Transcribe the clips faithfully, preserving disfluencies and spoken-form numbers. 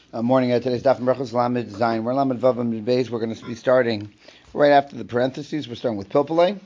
Uh, morning. Uh, today's Daf and Brachos Lamed Zayin. We're Lamed Vav and Beis. We're going to be starting right after the parentheses. We're starting with Pilpulei.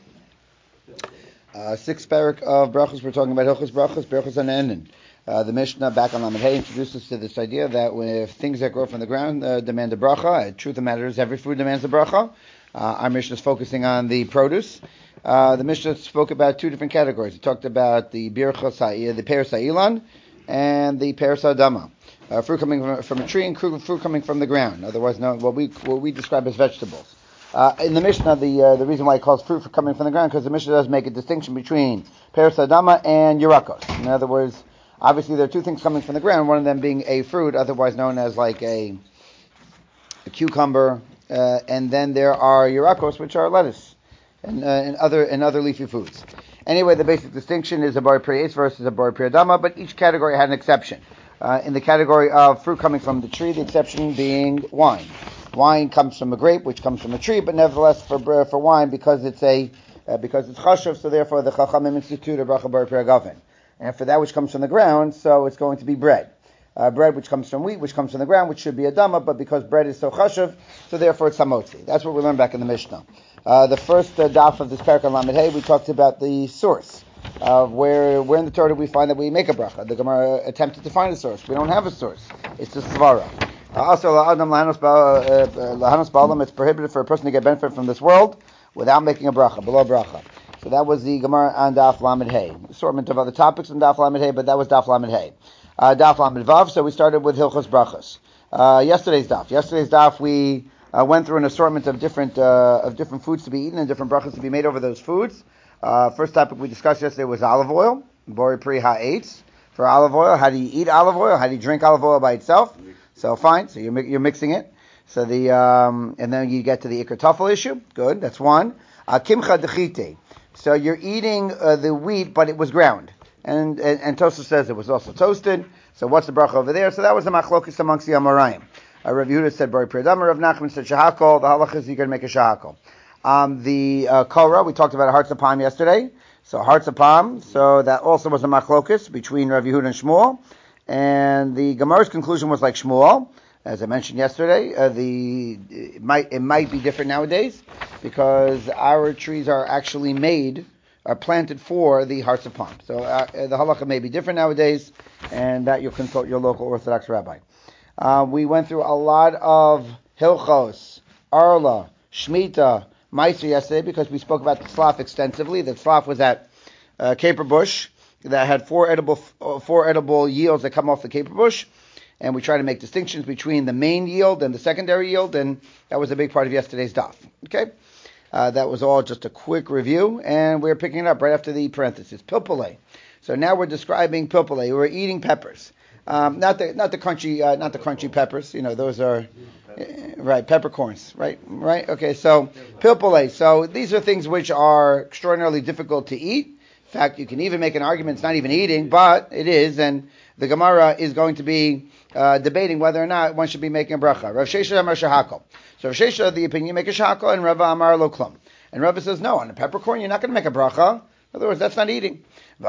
Uh, sixth parak of Brachos. We're talking about Hilchos Brachos, Berachos and Enen. Uh, the Mishnah back on Lamed Hay introduces us to this idea that if things that grow from the ground uh, demand a bracha, uh, truth of the matter is every food demands a bracha. Uh, our Mishnah is focusing on the produce. Uh, the Mishnah spoke about two different categories. It talked about the Birchos, the Peres Ha'ilan, and the Peres Adama. Uh, fruit coming from, from a tree and fruit coming from the ground, otherwise known what we what we describe as vegetables. Uh, in the Mishnah, the uh, the reason why it calls fruit for coming from the ground because the Mishnah does make a distinction between Peres Adama and Yerakos. In other words, obviously there are two things coming from the ground. One of them being a fruit, otherwise known as like a, a cucumber, uh, and then there are Yerakos, which are lettuce and, uh, and other and other leafy foods. Anyway, the basic distinction is a bar pri etz versus a bar pri adama, but each category had an exception. Uh, in the category of fruit coming from the tree, the exception being wine. Wine comes from a grape, which comes from a tree, but nevertheless for uh, for wine, because it's a uh, because it's chashuv, so therefore the chachamim institute a bracha bar pri agaven. And for that which comes from the ground, so it's going to be bread. Uh, bread which comes from wheat, which comes from the ground, which should be a dama, but because bread is so chashuv, so therefore it's hamotzi. That's what we learned back in the Mishnah. Uh, the first uh, daf of this parak on Lamed Hay, we talked about the source. Uh, where where in the Torah do we find that we make a bracha? The Gemara attempted to find a source. We don't have a source. It's the svara. Uh, also, lahanos ba'olam, it's prohibited for a person to get benefit from this world without making a bracha, below bracha. So that was the Gemara on Daf Lamed Hay. Assortment of other topics on Daf Lamed Hay, but that was Daf Lamed Hay. Uh, Daf Lamed Vav. So we started with Hilchos Brachos. Uh, yesterday's Daf. Yesterday's Daf we uh, went through an assortment of different uh, of different foods to be eaten and different brachos to be made over those foods. Uh, first topic we discussed yesterday was olive oil, bori pri ha'etz. For olive oil, how do you eat olive oil? How do you drink olive oil by itself? So fine, so you're you're mixing it. So the um, and then you get to the ikar tafel issue. Good, that's one. Uh, kimcha dechite. So you're eating uh, the wheat, but it was ground, and and, and Tosafos says it was also toasted. So what's the bracha over there? So that was the machlokes amongst the Amoraim. Uh, Rav Yehuda said bori pri adama. Rav Nachman said shahakol. The halacha is you can make a shahakol. Um, the uh, Korah, we talked about hearts of palm yesterday. So hearts of palm, so that also was a machlokus between Rav Yehuda and Shmuel. And the Gemara's conclusion was like Shmuel, as I mentioned yesterday. Uh, the it might it might be different nowadays because our trees are actually made, are planted for the hearts of palm. So uh, the halacha may be different nowadays, and that you'll consult your local Orthodox rabbi. Uh, we went through a lot of Hilchos, Arla, Shemitah, Meiser yesterday because we spoke about the tzlaf extensively. The tzlaf was that uh, caper bush that had four edible four edible yields that come off the caper bush, and we try to make distinctions between the main yield and the secondary yield, and that was a big part of yesterday's daf. Okay, uh, that was all just a quick review, and we're picking it up right after the parenthesis. Pilpulei. So now we're describing pilpulei. We're eating peppers. Um, not the not the crunchy uh, not the crunchy peppers. You know, those are uh, right peppercorns. Right, right. Okay, so pilpulei. So these are things which are extraordinarily difficult to eat. In fact, you can even make an argument it's not even eating, but it is, and the Gemara is going to be uh, debating whether or not one should be making a bracha. Rav Shesha Amar Shahakol. So Rav Shesha, the opinion, make a shahakol, and Rava Amar Lo Klum. And Rava says, no, on a peppercorn you're not going to make a bracha. In other words, that's not eating. And,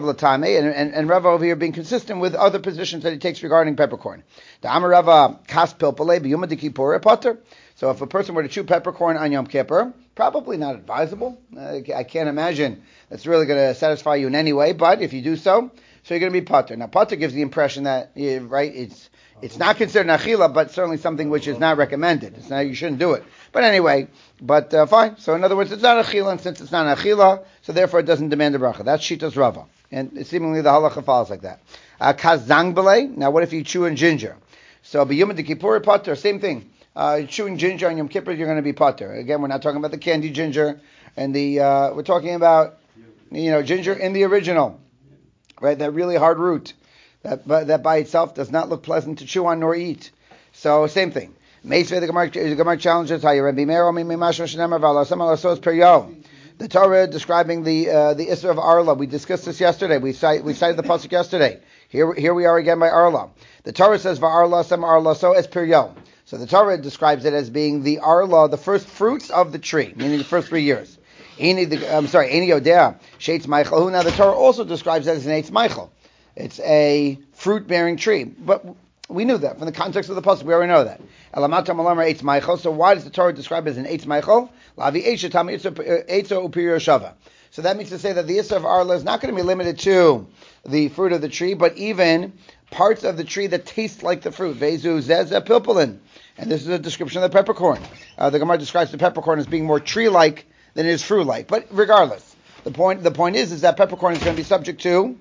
and, and Rava over here being consistent with other positions that he takes regarding peppercorn. The Amar Rava Kas Pilpulei B'Yom D'Kippur Potter. So if a person were to chew peppercorn on Yom Kippur, probably not advisable. Uh, I can't imagine that's really going to satisfy you in any way, but if you do so, so you're going to be potter. Now potter gives the impression that, right, it's it's not considered an achila, but certainly something which is not recommended. It's not, you shouldn't do it. But anyway, but uh, fine. So in other words, it's not achila, and since it's not an achila, so therefore it doesn't demand a bracha. That's Shitas Rava. And seemingly the halacha follows like that. Uh, Kazang b'lei. Now what if you chew in ginger? So b'yom d'kippur potter, same thing. Uh, chewing ginger on Yom Kippur, you're going to be potter. Again, we're not talking about the candy ginger, and the uh, we're talking about, you know, ginger in the original, right? That really hard root, that that by itself does not look pleasant to chew on nor eat. So same thing. Meisvei the Gemara, the Gemara challenges how you Rabbi Meir mi mimashon shenemar v'alasam alasos per yom. The Torah describing the uh, the Isra of Arla. We discussed this yesterday. We cite, we cited the pasuk yesterday. Here here we are again by Arla. The Torah says va'arla sam arla so es per yom. So the Torah describes it as being the arla, the first fruits of the tree, meaning the first three years. I'm sorry, Eini Yodea, Sheitz Meichel. Now the Torah also describes it as an Eitz Meichel. It's a fruit-bearing tree. But We knew that from the context of the pasuk. We already know that. Elamata malamar eitz meichel. So why does the Torah describe it as an eitz meichel? Lavi eitz tam eitzo upir shava. So that means to say that the issur of arla is not going to be limited to the fruit of the tree, but even parts of the tree that taste like the fruit. Vezu zeza pilpulin. And this is a description of the peppercorn. Uh, the Gemara describes the peppercorn as being more tree-like than it is fruit-like. But regardless, the point the point is is that peppercorn is going to be subject to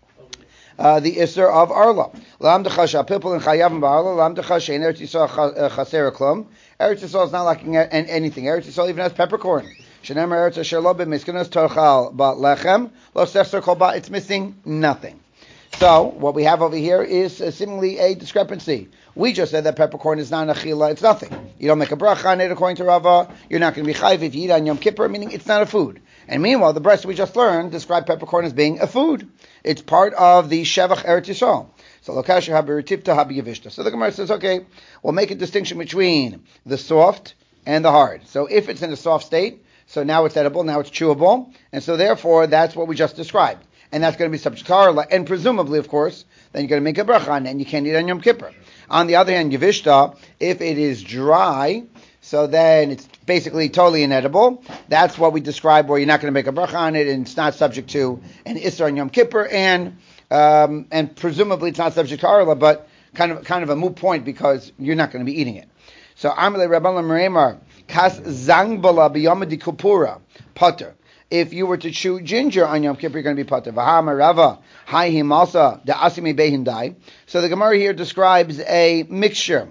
uh, the issur of arla. Lam dechasha pilpulin chayavim ba'arla. Lam dechash ein Eretz Yisrael chaser klum. Eretz Yisrael is not lacking anything. Eretz Yisrael even has peppercorn. Shenemar Eretz Asher lo b'miskanos tochal ba'lechem lo sefser kol ba. It's missing nothing. So what we have over here is uh, seemingly a discrepancy. We just said that peppercorn is not an achila, it's nothing. You don't make a bracha on it according to Rava. You're not going to be chayv if you eat on Yom Kippur, meaning it's not a food. And meanwhile, the breast we just learned described peppercorn as being a food. It's part of the Shevach Eretz Yisrael. So Lokasha Habiritivta Habiyavishta. So the Gemara says, okay, we'll make a distinction between the soft and the hard. So if it's in a soft state, so now it's edible, now it's chewable, and so therefore that's what we just described. And that's going to be subject to arla, and presumably, of course, then you're going to make a bracha on it, and you can't eat on Yom Kippur. On the other hand, Yavishta, if it is dry, so then it's basically totally inedible. That's what we described, where you're not going to make a bracha on it, and it's not subject to an Isser on Yom Kippur, and um, and presumably it's not subject to arla, but kind of kind of a moot point because you're not going to be eating it. So Amalei Rabbanan Meremar Kas Zangbala B'Yom Kupura Potter. If you were to chew ginger on Yom Kippur, you're going to be pater. V'hama Rava Hai Himasa Da Asimi Behin Dai. So the Gemara here describes a mixture,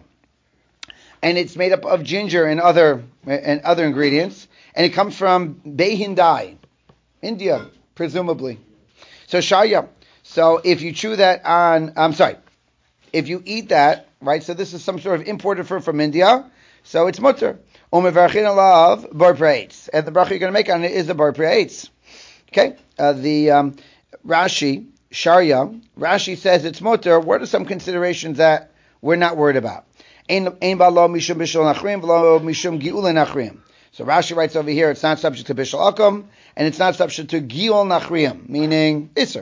and it's made up of ginger and other and other ingredients, and it comes from Behin Dai, India, presumably. So Shaya. So if you chew that on, I'm sorry, if you eat that, right? So this is some sort of imported fruit from India, so it's mutter. Umevarchin alav bar praetz, and the bracha you're going to make on it is the bar praetz. Okay, uh, the um, Rashi Sharia Rashi says it's mutter. What are some considerations that we're not worried about? Ein ein ba lo mishum bishul nachrim v'lo mishum giul nachrim. So Rashi writes over here, it's not subject to bishul akum, and it's not subject to giul nachrim, meaning iser.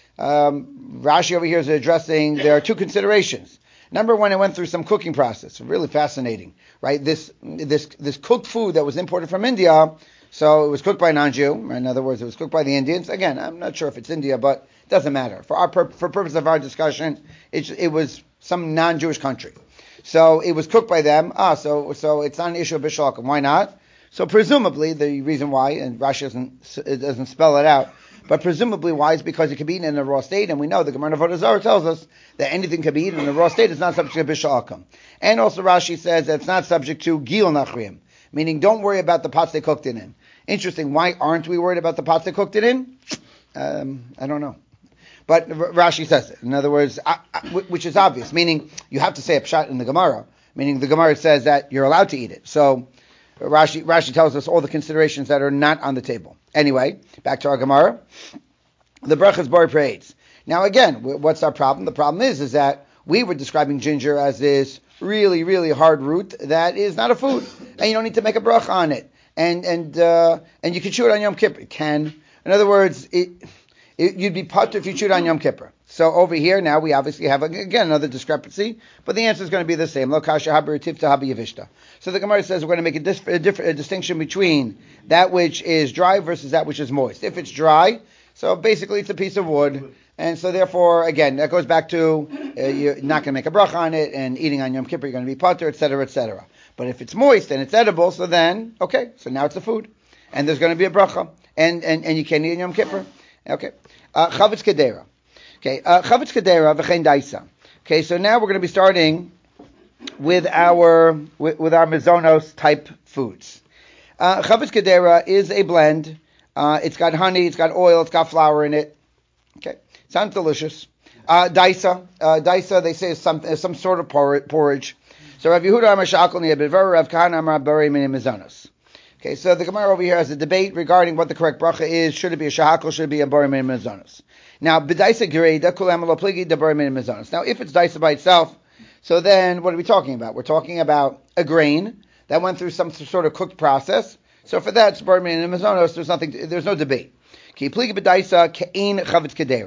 Um, Rashi over here is addressing there are two considerations. Number one, it went through some cooking process. Really fascinating, right? This this this cooked food that was imported from India, so it was cooked by a non-Jew. In other words, it was cooked by the Indians. Again, I'm not sure if it's India, but it doesn't matter. For our pur- for purpose of our discussion, it, it was some non-Jewish country. So it was cooked by them. Ah, so so it's not an issue of bishul akum. Why not? So presumably the reason why, and Rashi doesn't it doesn't spell it out, but presumably why is because it can be eaten in a raw state, and we know the Gemara Avodah Zarah tells us that anything can be eaten in a raw state. It's not subject to bishul akum. And also Rashi says that it's not subject to gil nachrim, meaning don't worry about the pots they cooked it in. Interesting. Why aren't we worried about the pots they cooked it in? Um, I don't know. But Rashi says it. In other words, I, I, which is obvious, meaning you have to say a pshat in the Gemara, meaning the Gemara says that you're allowed to eat it. So Rashi, Rashi tells us all the considerations that are not on the table. Anyway, back to our Gemara. The bracha is bar praetz. Now again, what's our problem? The problem is, is that we were describing ginger as this really, really hard root that is not a food, and you don't need to make a bracha on it, and and uh, and you can chew it on Yom Kippur. It can, in other words, it, it you'd be patur if you chewed on Yom Kippur. So over here now we obviously have again another discrepancy, but the answer is going to be the same. Lo kasha haber tifta habi yavishta. So the Gemara says we're going to make a, dis- a, diff- a distinction between that which is dry versus that which is moist. If it's dry, so basically it's a piece of wood, and so therefore again that goes back to uh, you're not going to make a bracha on it, and eating on Yom Kippur you're going to be patur, et cetera, et cetera. But if it's moist and it's edible, so then okay, so now it's a food, and there's going to be a bracha, and and, and you can't eat on Yom Kippur. Okay, uh, chavetz kedera. Okay, uh, chavetz kedera v'chein daisa. Okay, so now we're going to be starting with our with, with our mizonos type foods. Uh, chavetz kedera is a blend. Uh, it's got honey, it's got oil, it's got flour in it. Okay, sounds delicious. Uh, daisa, uh, daisa, they say is some is some sort of porridge. So Rav Yehuda Amar Shakol Niyabivar, Rav Kahana Amar Bari Min Mizonos. Okay, so the Gemara over here has a debate regarding what the correct bracha is. Should it be a shahakol? Should it be a bari min mizonos? Now, b'daisa gereda kulam lo pligi da bari min mizonos. Now, if it's daisa by itself, so then what are we talking about? We're talking about a grain that went through some sort of cooked process. So for that, it's bari min mizonos. There's nothing. There's no debate. Ki pligi b'daisa ke'in chavetz kedera.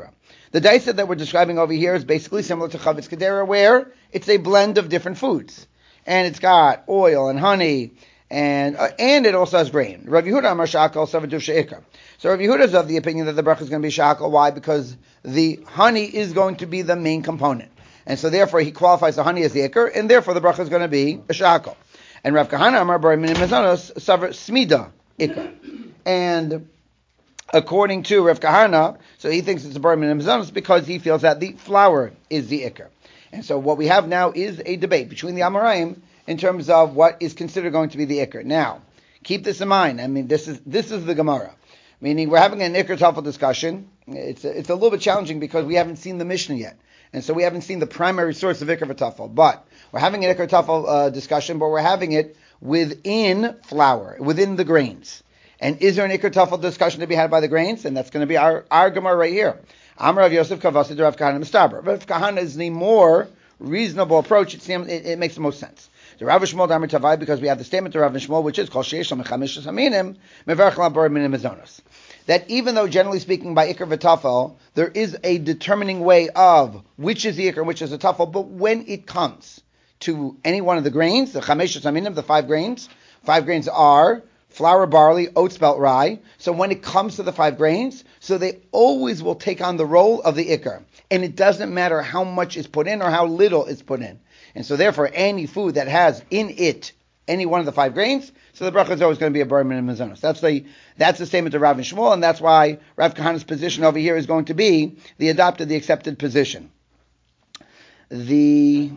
The daisa that we're describing over here is basically similar to chavetz kedera, where it's a blend of different foods, and it's got oil and honey, and uh, and it also has grain. Rav Yehuda Amar Shakal Savaduv Sheikar. So Rav Yehuda is of the opinion that the bracha is going to be shakal. Why? Because the honey is going to be the main component, and so therefore he qualifies the honey as the ikar, and therefore the bracha is going to be a shakal. And Rav Kahana Amar Bar Minim Mazonos Savar Smida ikar, and according to Rav Kahana, so he thinks it's a bar minim mazonos because he feels that the flour is the ikar. And so what we have now is a debate between the Amoraim in terms of what is considered going to be the ikar. Now, keep this in mind. I mean, this is this is the Gemara, meaning we're having an ikar tafel discussion. It's a, it's a little bit challenging because we haven't seen the Mishnah yet, and so we haven't seen the primary source of ikar v'tafel. But we're having an ikar tafel uh, discussion, but we're having it within flour, within the grains. And is there an ikar tafel discussion to be had by the grains? And that's going to be our, our Gemara right here. Amar Rav Yosef Kavasi Rav Kahana Mistaber. Rav Kahana is the more reasonable approach. It seems it, it makes the most sense. The Rav Shmuel Damar Tavai, because we have the statement of Rav Shmuel, which is called Sheish Mechamish Haminim Mevarch Labar Minim Mazonos. That even though generally speaking by ikar v'tafel there is a determining way of which is the ikar and which is the tafel, but when it comes to any one of the grains, the Chamesh Haminim, the five grains, five grains are flour, barley, oat, spelt, rye. So when it comes to the five grains, so they always will take on the role of the ikar. And it doesn't matter how much is put in or how little is put in. And so therefore, any food that has in it any one of the five grains, so the bracha is always going to be a bar minim mazonos. That's the that's the statement of Rav and Shmuel, and that's why Rav Kahana's position over here is going to be the adopted, the accepted position. The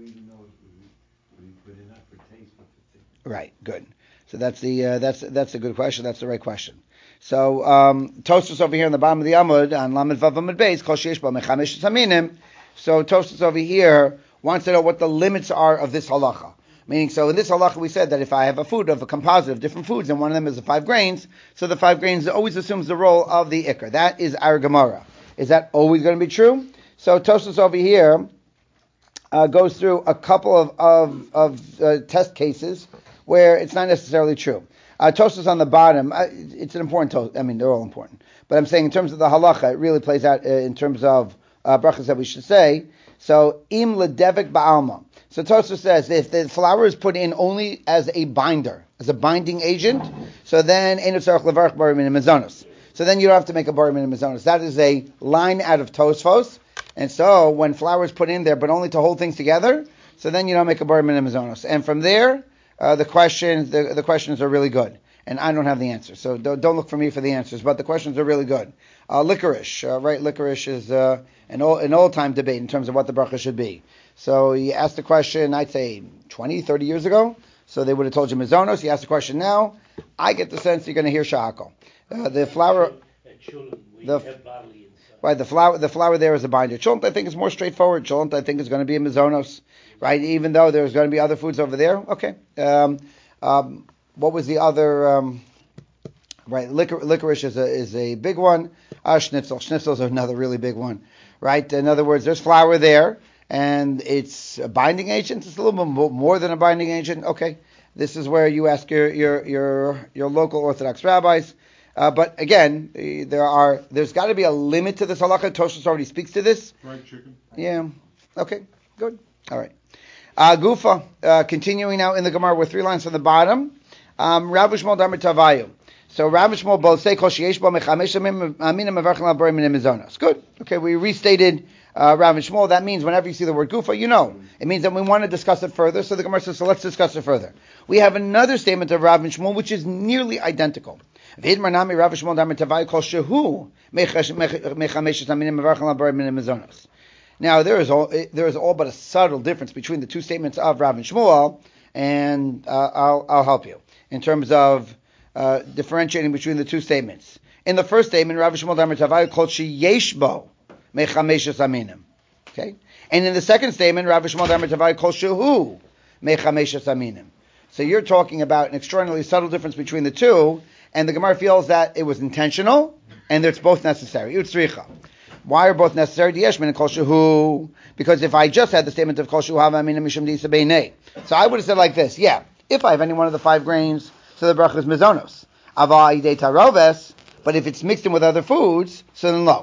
right, good. So that's the uh, that's that's a good question. That's the right question. So um, Tosfos over here in the bottom of the Amud on Lamed Vav Amud Beis Kol Sheish Bo Mechamesh Saminim. So Tosfos over here wants to know what the limits are of this halacha. Meaning, so in this halacha we said that if I have a food of a composite of different foods and one of them is the five grains, so the five grains always assumes the role of the ikar. That is our Gemara. Is that always going to be true? So Tosfos over here uh, goes through a couple of of, of uh, test cases where it's not necessarily true. Uh, Tosfos on the bottom, uh, it's an important toast. I mean, they're all important. But I'm saying in terms of the halacha, it really plays out uh, in terms of uh, brachas that we should say. So, im ledevek ba'alma. So Tosfos says if the flour is put in only as a binder, as a binding agent, so then ein tzarich levarach bar minim mazonos. So then you don't have to make a bar minim mazonos. That is a line out of Tosfos. And so when flour is put in there, but only to hold things together, so then you don't make a bar minim mazonos. And from there, Uh, the questions, the, the questions are really good, and I don't have the answers, so don't, don't look for me for the answers. But the questions are really good. Uh, licorice, uh, right? Licorice is uh, an old, an old time debate in terms of what the bracha should be. So you asked the question, I'd say twenty, thirty years ago. So they would have told you mizonos. You ask the question now, I get the sense you're going to hear sha'akal. Uh, the flour, the right, the flour, the flour there is a binder. Cholent, I think, is more straightforward. Cholent, I think, is going to be a mizonos. Right, even though there's going to be other foods over there. Okay. Um, um, what was the other? Um, right, licor- licorice is a is a big one. Uh, schnitzel, schnitzel is another really big one. Right. In other words, there's flour there, and it's a binding agent. It's a little bit more than a binding agent. Okay. This is where you ask your your your, your local Orthodox rabbis. Uh, but again, there are there's got to be a limit to this halakha. Tosfos already speaks to this. Fried chicken. Yeah. Okay. Good. All right. Uh, Gufa, uh, continuing now in the Gemara with three lines from the bottom. Um, Rav Shmuel Damar Tavayu. So Rav Shmuel both say Kol Sheyesh Bo Mechamesh Aminim Mevarchim Labar Minim Mazonos. Good. Okay, we restated uh, Rav Shmuel. That means whenever you see the word Gufa, you know. It means that we want to discuss it further. So the Gemara says, so let's discuss it further. We have another statement of Rav Shmuel which is nearly identical. V'idmar Nami Rav Shmuel Damar Tavayu Kol Shehu Mechamesh Aminim Mevarchim Labar Minim Mazonos. Now, there is all there is all but a subtle difference between the two statements of Rav and Shmuel, and uh, I'll I'll help you in terms of uh, differentiating between the two statements. In the first statement, Rav Shmuel Damar Tavayu called sheyesh bo mechameshes aminim. Okay, and in the second statement, Rav Shmuel Damar Tavayu called shehu mechameshes aminim. So you're talking about an extraordinarily subtle difference between the two, and the Gemara feels that it was intentional and that it's both necessary. Utzricha. Why are both necessary? Because if I just had the statement of Kol Shehu Hava Amina Mishum Disa Beinei, so I would have said like this: yeah, if I have any one of the five grains, so the bracha is mizonos. Ava Idei Taroves, but if it's mixed in with other foods, so then lo.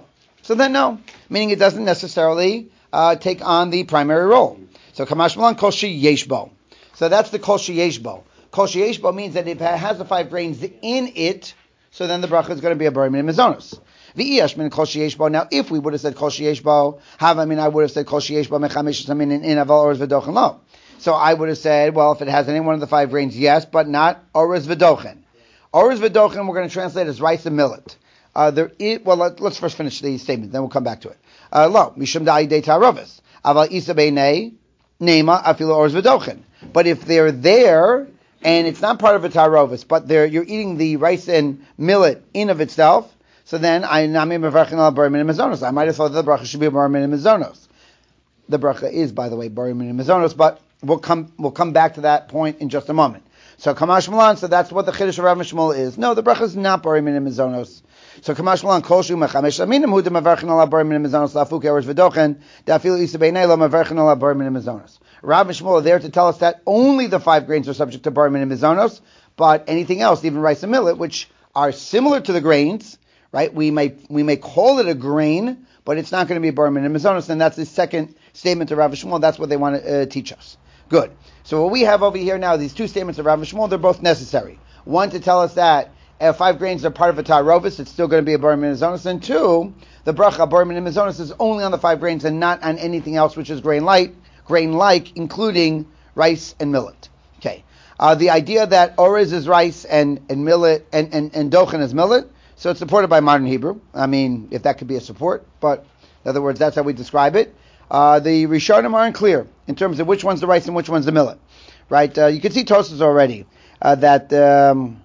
So then no, meaning it doesn't necessarily uh, take on the primary role. So kamash malan kol sheyeshbo. So that's the kol sheyeshbo. Kol sheyeshbo means that if it has the five grains in it, so then the bracha is going to be a bar minim mazonos. V'iyashmin kol sheyeshbo. Now, if we would have said kol sheyeshbo, have I mean I would have said kol sheyeshbo mechamesh samin in aval orez v'dochen lo. So I would have said, well, if it has any one of the five grains, yes, but not orez v'dochen. Orez v'dochen we're going to translate as rice and millet. Uh, there is, well, let, let's first finish the statement, then we'll come back to it. Uh, lo mishum da'i de tarovis aval isa beinei nema afilo orez v'dochen. But if they're there and it's not part of a tarovis, but they're you're eating the rice and millet in of itself. So then, I nami mevarchin al bar minim mazonos. I might have thought that the bracha should be bar minim mazonos. The bracha is, by the way, bar minim mazonos, but we'll come we'll come back to that point in just a moment. So kamash malan, so that's what the chiddush of Rav Mishmuel is. No, the bracha is not bar minim mazonos. So kamash malan kol shu mechamesh aminim hu de mevarchin al bar minim mazonos lafuk eres v'dochen da'afil isa beinei lo mevarchin al bar minim mazonos. Rav Mishmuel are there to tell us that only the five grains are subject to bar minim mazonos, but anything else, even rice and millet, which are similar to the grains. Right, we may we may call it a grain, but it's not going to be a bar minim mazonos, and that's the second statement of Rav Shmuel. That's what they want to uh, teach us. Good. So what we have over here now, these two statements of Rav Shmuel, they're both necessary. One to tell us that if five grains are part of a tarovis, it's still going to be a bar minim mazonos, and two, the bracha bar minim mazonos is only on the five grains and not on anything else which is grain light, grain like, including rice and millet. Okay. Uh, the idea that orez is rice and and millet and and, and dochen is millet. So it's supported by modern Hebrew. I mean, if that could be a support, but in other words, that's how we describe it. Uh, the Rishonim are unclear in terms of which one's the rice and which one's the millet, right? Uh, you can see Tosfos already uh, that um,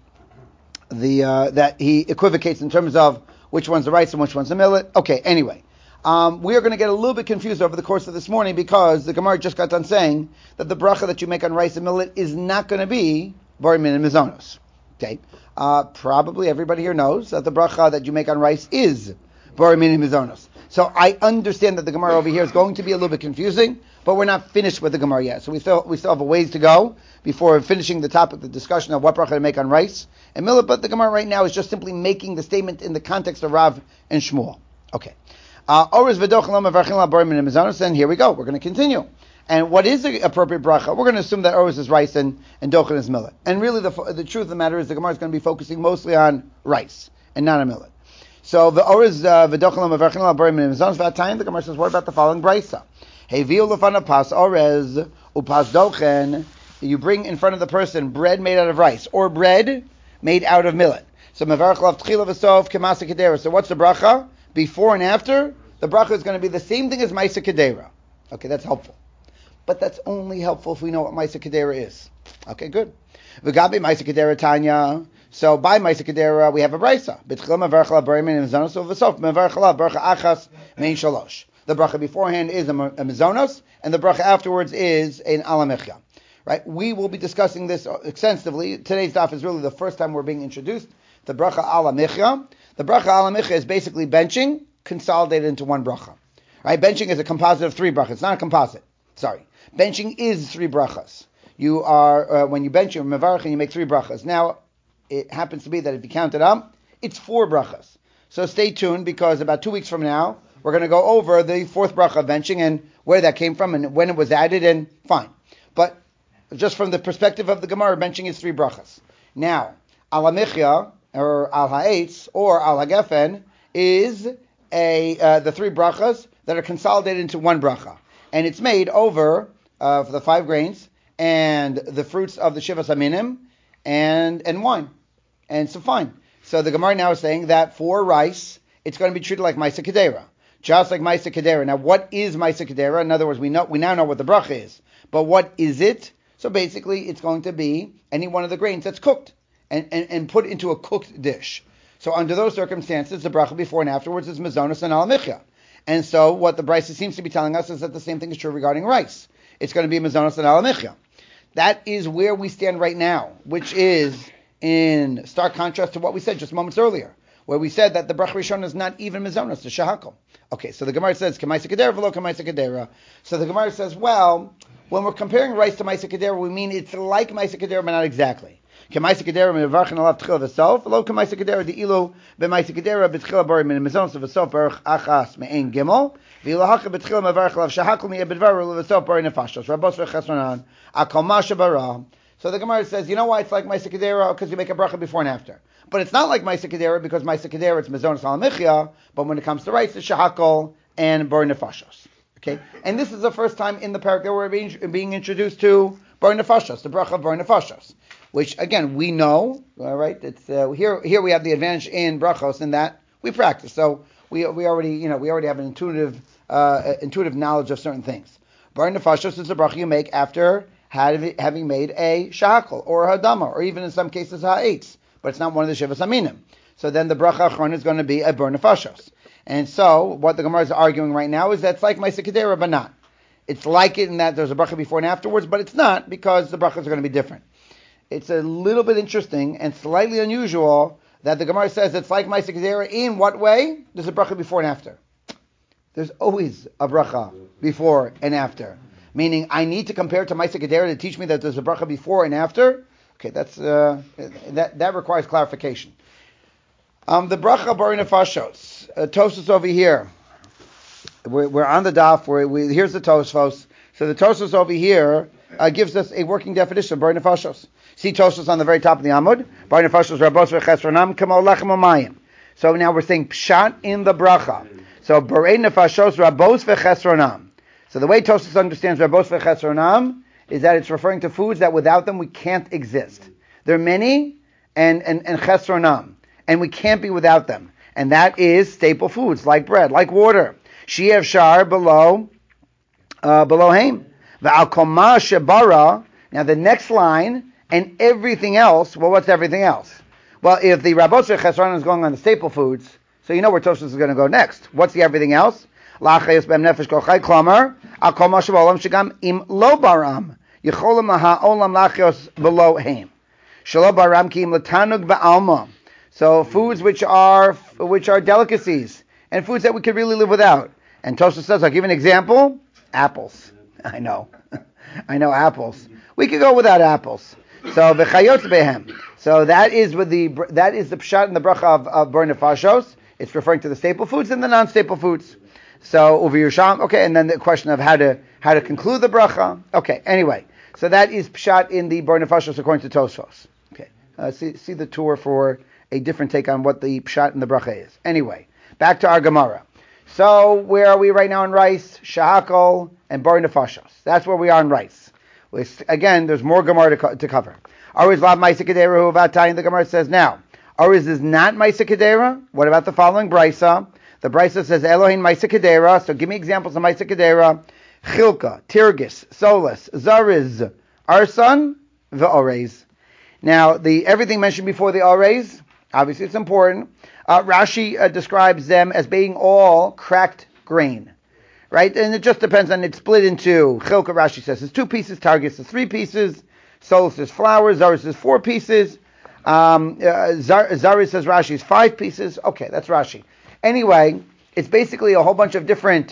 the uh, that he equivocates in terms of which one's the rice and which one's the millet. Okay, anyway, um, we are going to get a little bit confused over the course of this morning because the Gemara just got done saying that the bracha that you make on rice and millet is not going to be bar minim mazonos. Okay. Uh, probably everybody here knows that the bracha that you make on rice is bar minim mazonos. So I understand that the Gemara over here is going to be a little bit confusing, but we're not finished with the Gemara yet. So we still we still have a ways to go before finishing the topic, the discussion of what bracha to make on rice and millet. But the Gemara right now is just simply making the statement in the context of Rav and Shmuel. Okay. Orez v'dochen lo mevarchin al bar minim mazonos. And here we go. We're going to continue. And what is the appropriate bracha? We're going to assume that orez is rice and, and dochen is millet. And really the the truth of the matter is the Gemara is going to be focusing mostly on rice and not on millet. So the orez v'dochen lo mevarchin al bar minim mazonos v'atayim, the Gemara says, what about the following brisa? Heviu lefana pas orez upas dochen. You bring in front of the person bread made out of rice or bread made out of millet. So mevarch lav tchila v'sof k'masa kedera. So what's the bracha? Before and after, the bracha is going to be the same thing as ma'isa kedera. Okay, that's helpful. But that's only helpful if we know what Maisa Kedera is. Okay, good. V'gabi Maisa Kedera Tanya. So by Maisa Kedera we have a brisa. B'tchila mevarch la bar minim mazonos u'v'sof mevarch la bracha achas mein shalosh. The bracha beforehand is a mazonos, and the bracha afterwards is an alamechya. Right? We will be discussing this extensively. Today's daf is really the first time we're being introduced. The bracha alamechya. The bracha alamechya is basically benching consolidated into one bracha. Right? Benching is a composite of three brachas. It's not a composite. Sorry. Benching is three brachas. You are, uh, when you bench, you're mevarach and you make three brachas. Now, it happens to be that if you count it up, it's four brachas. So stay tuned because about two weeks from now, we're going to go over the fourth bracha of benching and where that came from and when it was added and fine. But just from the perspective of the Gemara, benching is three brachas. Now, al hamichya, or al ha'etz, or al hagefen, is a uh, the three brachas that are consolidated into one bracha. And it's made over uh, for the five grains and the fruits of the shivas aminim and and wine. And so fine. So the Gemara now is saying that for rice, it's going to be treated like Maisa Kedera. Just like Maisa Kedera. Now what is Maisa Kedera? In other words, we know we now know what the bracha is. But what is it? So basically it's going to be any one of the grains that's cooked and, and, and put into a cooked dish. So under those circumstances, the bracha before and afterwards is mazonos and alamichya. And so what the brisa seems to be telling us is that the same thing is true regarding rice. It's going to be mazonos and alamichya. That is where we stand right now, which is in stark contrast to what we said just moments earlier. where we said that the bracha rishon is not even mizonos, the shahakol. Okay, so the Gemara says, Kamaisa Kedera v'lo Kamaisa Kedera. So the Gemara says, well, when we're comparing rice to Maisa Kedera, we mean it's like Maisa Kedera, but not exactly. Kamaisa Kedera mevarchin alav tchila v'sof, v'lo Kamaisa Kedera di'ilu b'Maisa Kedera b'tchila bari min mizonos v'sof baruch achas me'en gimel, v'ilu haka b'tchila mevarch alav shahakol mi'e b'dvaru v'sof bari nefashos, rabos v'chesronan, akol ma shebara. So the Gemara says, you know why it's like Maisa Kedera? Because you make a bracha before and after. But it's not like Maisa Kedera because Maisa Kedera it's Mizonos al Michya, but when it comes to rice, it's Shahakol and Bar Nefashos. Okay? And this is the first time in the parak that we're being, being introduced to Bar Nefashos, the bracha of Bar Nefashos, which again, we know, all right? It's uh, here here we have the advantage in brachos in that we practice. So we we already, you know, we already have an intuitive uh, intuitive knowledge of certain things. Bar Nefashos is the bracha you make after having made a shahakol or a hadama, or even in some cases ha'etz, but it's not one of the shivas aminim. So then the bracha achron is going to be a bar nefashos. And so what the Gemara is arguing right now is that it's like Maisa Kedera, but not. It's like it in that there's a bracha before and afterwards, but it's not because the brachas are going to be different. It's a little bit interesting and slightly unusual that the Gemara says it's like Maisa Kedera. In what way? There's a bracha before and after. There's always a bracha before and after. Meaning, I need to compare to Maisa Kedera to teach me that there's a bracha before and after. Okay, that's uh, that that requires clarification. Um, the bracha bar nefashos, uh, Tosfos over here. We're, we're on the daf. Where we here's the Tosfos. So the Tosfos over here uh, gives us a working definition of bar nefashos. See Tosfos on the very top of the Amud. Bar nefashos rabos v'chesronam kamo lechem u'mayim. So now we're saying pshat in the bracha. So bar nefashos rabos v'chesronam. So the way Tosfos understands Rabos v'chesronam is that it's referring to foods that without them we can't exist. There are many and, and, and chesronam, and we can't be without them. And that is staple foods like bread, like water. She'ev shar below uh, below haim. V'al koma shebara. Now the next line and everything else. Well, what's everything else? Well, if the Rabos v'chesronam is going on the staple foods, so you know where Tosfos is going to go next. What's the everything else? Lachayos b'em nefesh kol chay klomer al kol ma shebaolam shegam im lo baram yicholim ha'olam lachayos below haim shelo baram ki im latanug ba'alma. So foods which are which are delicacies and foods that we could really live without. And Tosfos says, I'll give you an example. Apples. I know, I know apples. We could go without apples. So v'chayot behem. So that is with the that is the pshat in the bracha of, of bar nefashos. It's referring to the staple foods and the non-staple foods. So over Yerushalm, okay, and then the question of how to how to conclude the bracha. Okay, anyway, so that is pshat in the bar nefashos according to Tosfos. Okay, uh, see see the tour for a different take on what the pshat in the bracha is. Anyway, back to our Gemara. So where are we right now in rice, shahakol, and bar nefashos? That's where we are in rice. With, again, there's more Gemara to, co- to cover. Ariz lav ma'isa kedera huvatai, and the Gemara says now, Ariz is not ma'isa kedera. What about the following brisa? The brisa says Elohim Maisa Kedera. So give me examples of Maisa Kedera. Chilka, Tirgis, Solus, Zariz, Arsan, V'Orez. Now, the everything mentioned before the Orez, obviously it's important. Uh, Rashi uh, describes them as being all cracked grain. Right? And it just depends on, it's split into, Chilka Rashi says it's two pieces, Tirgis is three pieces, Solus is flour, Zariz is four pieces, um, uh, Zar- Zariz says Rashi is five pieces. Okay, that's Rashi. Anyway, it's basically a whole bunch of different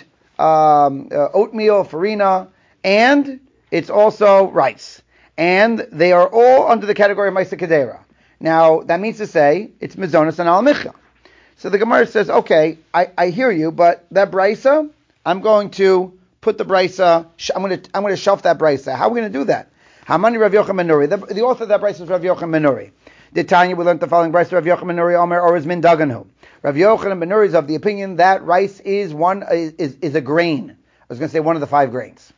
um, uh, oatmeal, farina, and it's also rice. And they are all under the category of Maisa Kedera. Now, that means to say, it's Mizonos and Al Michya. So the Gemara says, okay, I, I hear you, but that brisa, I'm going to put the brisa, I'm going to I'm going to shelf that brisa. How are we going to do that? Hamani Rav Yochanan ben Nuri. The, the author of that brisa is Rav Yochanan ben Nuri. The Tanya, we learned the following brisa, Rav Yochanan ben Nuri, Omer, or is min daganu. Rav Yochanan ben Nuri is of the opinion that rice is one is, is a grain. I was going to say one of the five grains.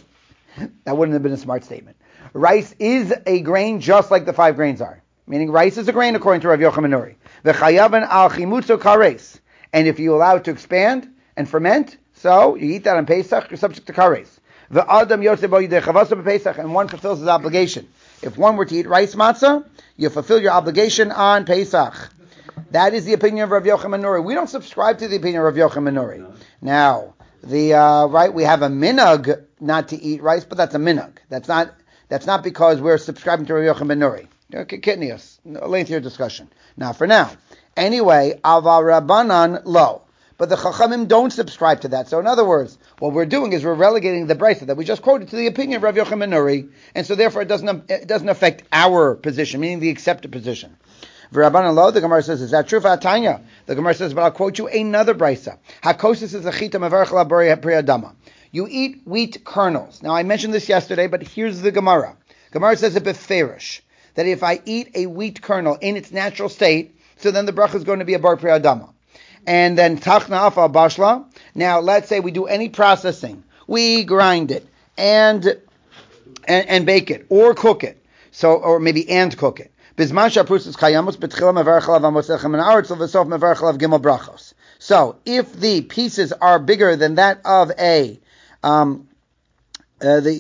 That wouldn't have been a smart statement. Rice is a grain just like the five grains are. Meaning rice is a grain according to Rav Yochanan ben Nuri. V'chayavan al chimutzo kares. And if you allow it to expand and ferment, so you eat that on Pesach, you're subject to kares. V'adam yosef bo yidei chavasa b'Pesach, and one fulfills his obligation. If one were to eat rice matzah, you fulfill your obligation on Pesach. That is the opinion of Rav Yochanan ben Nuri. We don't subscribe to the opinion of Rav Yochanan ben Nuri. Now, the uh, right, we have a minhag not to eat rice, but that's a minhag. That's not that's not because we're subscribing to Rav Yochanan ben Nuri. Okay, kitnius, a lengthier discussion. Now, for now, Anyway, aval Rabbanan lo. But the Chachamim don't subscribe to that. So in other words, what we're doing is we're relegating the brisa that we just quoted to the opinion of Rav Yochanan ben Nuri, and so therefore it doesn't it doesn't affect our position, meaning the accepted position. Rabbanan lo, the Gemara says, is that true for Tanya? The Gemara says, but I'll quote you another brisa. Hakosis is a chita mevarech la bari priyadama. You eat wheat kernels. Now I mentioned this yesterday, but here's the Gemara. Gemara says a beferish that if I eat a wheat kernel in its natural state, so then the bracha is going to be a bar priyadama. And then tachna afa bashla. Now, let's say we do any processing. We grind it and, and and bake it or cook it. So, or maybe and cook it. So, if the pieces are bigger than that of a, um, uh, the,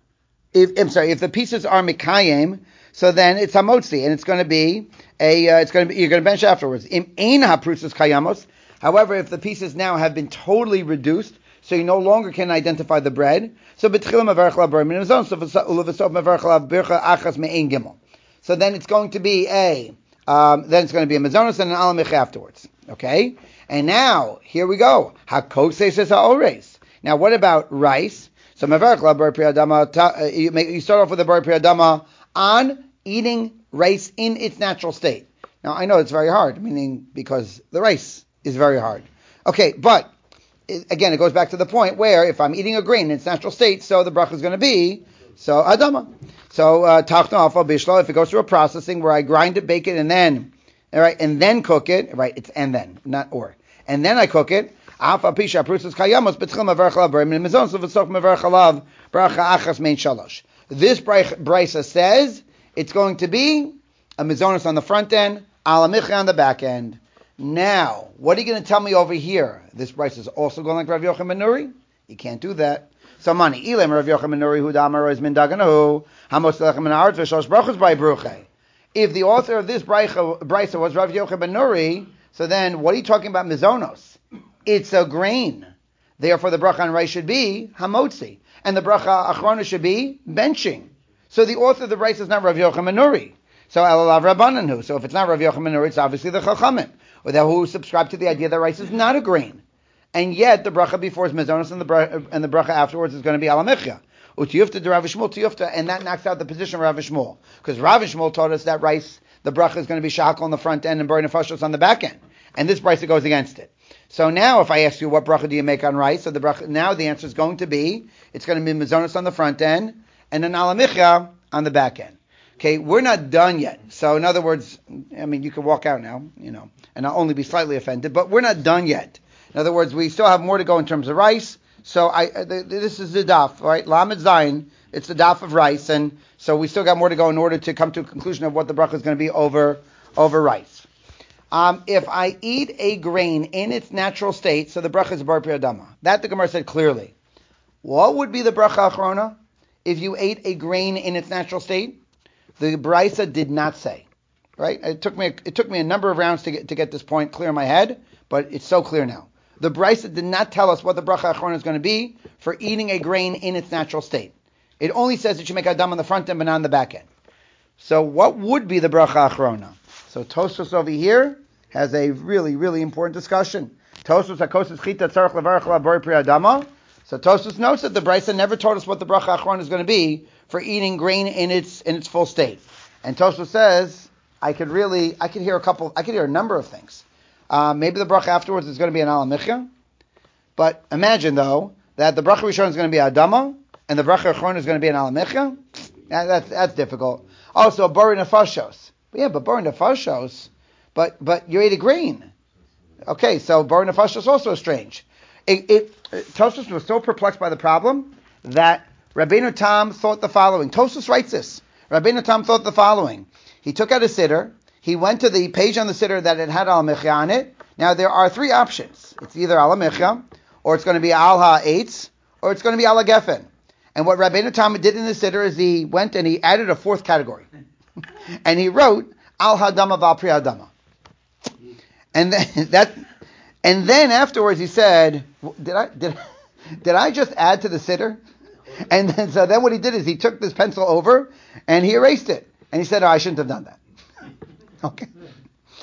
if I'm sorry, if the pieces are mikayim, so then it's hamotzi, and it's going to be a, uh, it's going to be, you're going to bench afterwards. Im ein haprusas kayamos. However, if the pieces now have been totally reduced, so you no longer can identify the bread, so betchilam mevarech la bar minazon, so ulevasof mevarech la bircha achas me'ein gimel. So then it's going to be a, um, then it's going to be a mazonos and an alamich afterwards. Okay, and now here we go. Hakoses es haores. Now, what about rice? So mevarech la bar priyadama. You, you start off with the bar priyadama on eating rice in its natural state. Now, I know it's very hard, meaning because the rice is very hard. Okay, but it, again, it goes back to the point where if I'm eating a grain in its natural state, so the bracha is going to be so adama. So tachna alfa bishlo. If it goes through a processing where I grind it, bake it, and then all right, and then cook it. Right, it's and then, not or. And then I cook it. Alfa pisha prusas kayamos betchil mevarech alav b'rim mizon so v'sof mevarech alav bracha achas mein shalosh. This brisa says it's going to be a mizonos on the front end, alamicha on the back end. Now, what are you going to tell me over here? This price is also going like Rav Yochanan ben Nuri? You can't do that. So money. Ilem Rav Yochanan ben Nuri hu damar is min daganahu hamos lechem min haaretz v'shalosh brachos by bruche. If the author of this brisa was Rav Yochanan ben Nuri, so then what are you talking about mizonos? It's a grain. Therefore, the bracha on rice should be hamotzi, and the bracha achrona should be benching. So the author of the brisa is not Rav Yochanan ben Nuri. So elalav rabbanan. So if it's not Rav Yochanan ben Nuri, it's obviously the Chachamim, or that who subscribe to the idea that rice is not a grain, and yet the bracha before is mezonos and the bracha, and the bracha afterwards is going to be alamichya. Utiyufta to Rav Shmuel tiyufta, and that knocks out the position of Rav Shmuel, because Rav Shmuel taught us that rice, the bracha is going to be shakal on the front end and burn nefashos on the back end, and this brisa goes against it. So now, if I ask you what bracha do you make on rice, so the bracha, now the answer is going to be it's going to be mezonos on the front end and an alamichya on the back end. Okay, we're not done yet. So in other words, I mean, you can walk out now, you know, and I'll only be slightly offended, but we're not done yet. In other words, we still have more to go in terms of rice. So I, uh, this is the daf, right? Lamed Zayin, it's the daf of rice, and so we still got more to go in order to come to a conclusion of what the bracha is going to be over, over rice. Um, if I eat a grain in its natural state, so the bracha is bar priyadama. That the Gemara said clearly. What would be the bracha achrona if you ate a grain in its natural state? The brisa did not say, right? It took me it took me a number of rounds to get to get this point clear in my head, but it's so clear now. The brisa did not tell us what the bracha achrona is going to be for eating a grain in its natural state. It only says that you make adam on the front end but not on the back end. So what would be the bracha achrona? So Tosfos over here has a really really important discussion. Tosfos hakosis chita tzarich levarach la bori pri adama. So Tosfos notes that the brisa never told us what the bracha achrona is going to be for eating grain in its in its full state. And Tosfos says, I could really, I could hear a couple, I could hear a number of things. Uh, maybe the bracha afterwards is going to be an alamichya, but imagine though that the bracha rishon is going to be adama and the bracha achrona is going to be an alamichya. Yeah, that's that's difficult. Also, bori nefashos. Yeah, but bori nefashos, but but you ate a grain. Okay, so bori nefashos also strange. It, it Tosfos was so perplexed by the problem that Rabbeinu Tam thought the following. Tosfos writes this. Rabbeinu Tam thought the following. He took out a siddur. He went to the page on the siddur that it had alamichya on it. Now there are three options. It's either alamichya, or it's going to be al ha'etz, or it's going to be al gefen. And what Rabbeinu Tam did in the siddur is he went and he added a fourth category, and he wrote al hadama val pri hadama. And then that, and then afterwards he said, "Did I did did I just add to the siddur?" And then, so then what he did is he took this pencil over and he erased it. And he said, oh, I shouldn't have done that. Okay.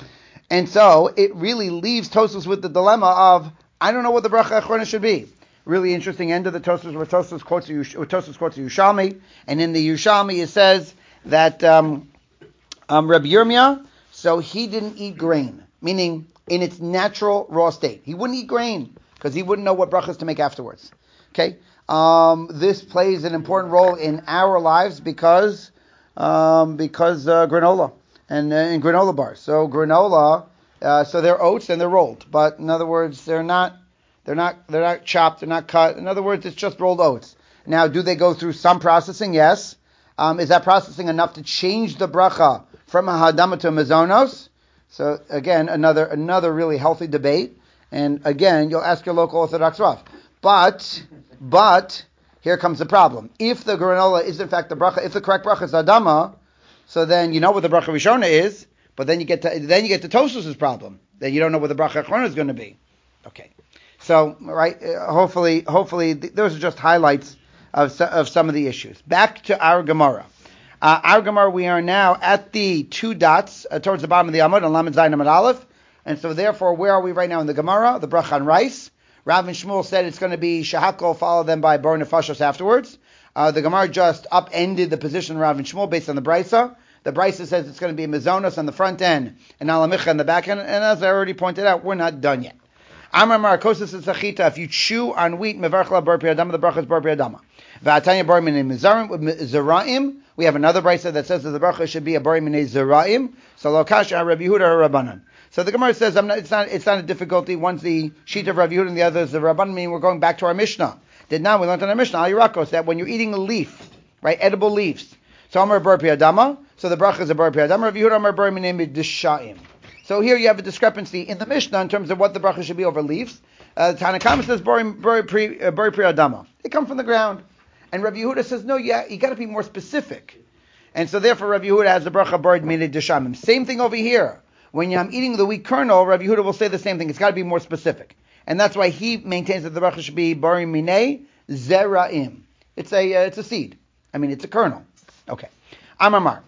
And so it really leaves Tosfos with the dilemma of, I don't know what the bracha achrona should be. Really interesting end of the Tosfos where Tosfos quotes a Tosfos quotes a Yerushalmi, and in the Yerushalmi it says that um, um, Rabbi Yirmiyah, so he didn't eat grain, meaning in its natural raw state. He wouldn't eat grain because he wouldn't know what brachas to make afterwards. Okay, um, this plays an important role in our lives because um, because uh, granola and, uh, and granola bars. So granola, uh, so they're oats and they're rolled, but in other words, they're not they're not they're not chopped, they're not cut. In other words, it's just rolled oats. Now, do they go through some processing? Yes. Um, is that processing enough to change the bracha from a hadama to a mezonos? So again, another another really healthy debate. And again, you'll ask your local Orthodox Rav. But, but, here comes the problem. If the granola is in fact the bracha, if the correct bracha is adama, so then you know what the bracha rishona is, but then you get to, then you get to Tosfos' problem. Then you don't know what the bracha achrona is going to be. Okay. So, right, uh, hopefully, hopefully, th- those are just highlights of, of some of the issues. Back to our Gemara. Uh, our Gemara, we are now at the two dots uh, towards the bottom of the Amud, on Lamed Zayin Amud Aleph. And so therefore, where are we right now in the Gemara? The bracha on rice. Rav and Shmuel said it's going to be shahakol, followed then by bar nefashos afterwards. Uh, the Gemara just upended the position of Rav and Shmuel based on the brisa. The brisa says it's going to be mezonos on the front end and alamicha on the back end. And as I already pointed out, we're not done yet. Amar Marakosis and Sachita, if you chew on wheat, mevarchla bar priyadama, the bracha is bar priyadama. V'atanya bar minei mizarim, with zeraim. We have another brisa that says that the bracha should be a bar minei zeraim. So lo kasha Rabbi Yehuda or Rabbanan. So the Gemara says I'm not, it's not it's not a difficulty. One's the sheet of Rabbi Yehuda and the other is the Rabbanan. Meaning we're going back to our Mishnah. Did now we learned on our Mishnah Al Yirakos that when you're eating a leaf, right, edible leaves. So Amar bar priyadama. So the bracha is a bar priyadama. Rabbi Yehuda Amar bar minei midishaim. So here you have a discrepancy in the Mishnah in terms of what the bracha should be over leaves. Uh, the Tanakhama says bar pri adama. They come from the ground, and Rabbi Yehuda says no. Yeah, you got to be more specific. And so therefore Rabbi Yehuda has the bracha bar minei dishamim. Same thing over here. When I'm eating the wheat kernel, Rabbi Yehuda will say the same thing. It's got to be more specific, and that's why he maintains that the bracha should be bar minei zeraim. It's a uh, it's a seed. I mean, it's a kernel. Okay. Amar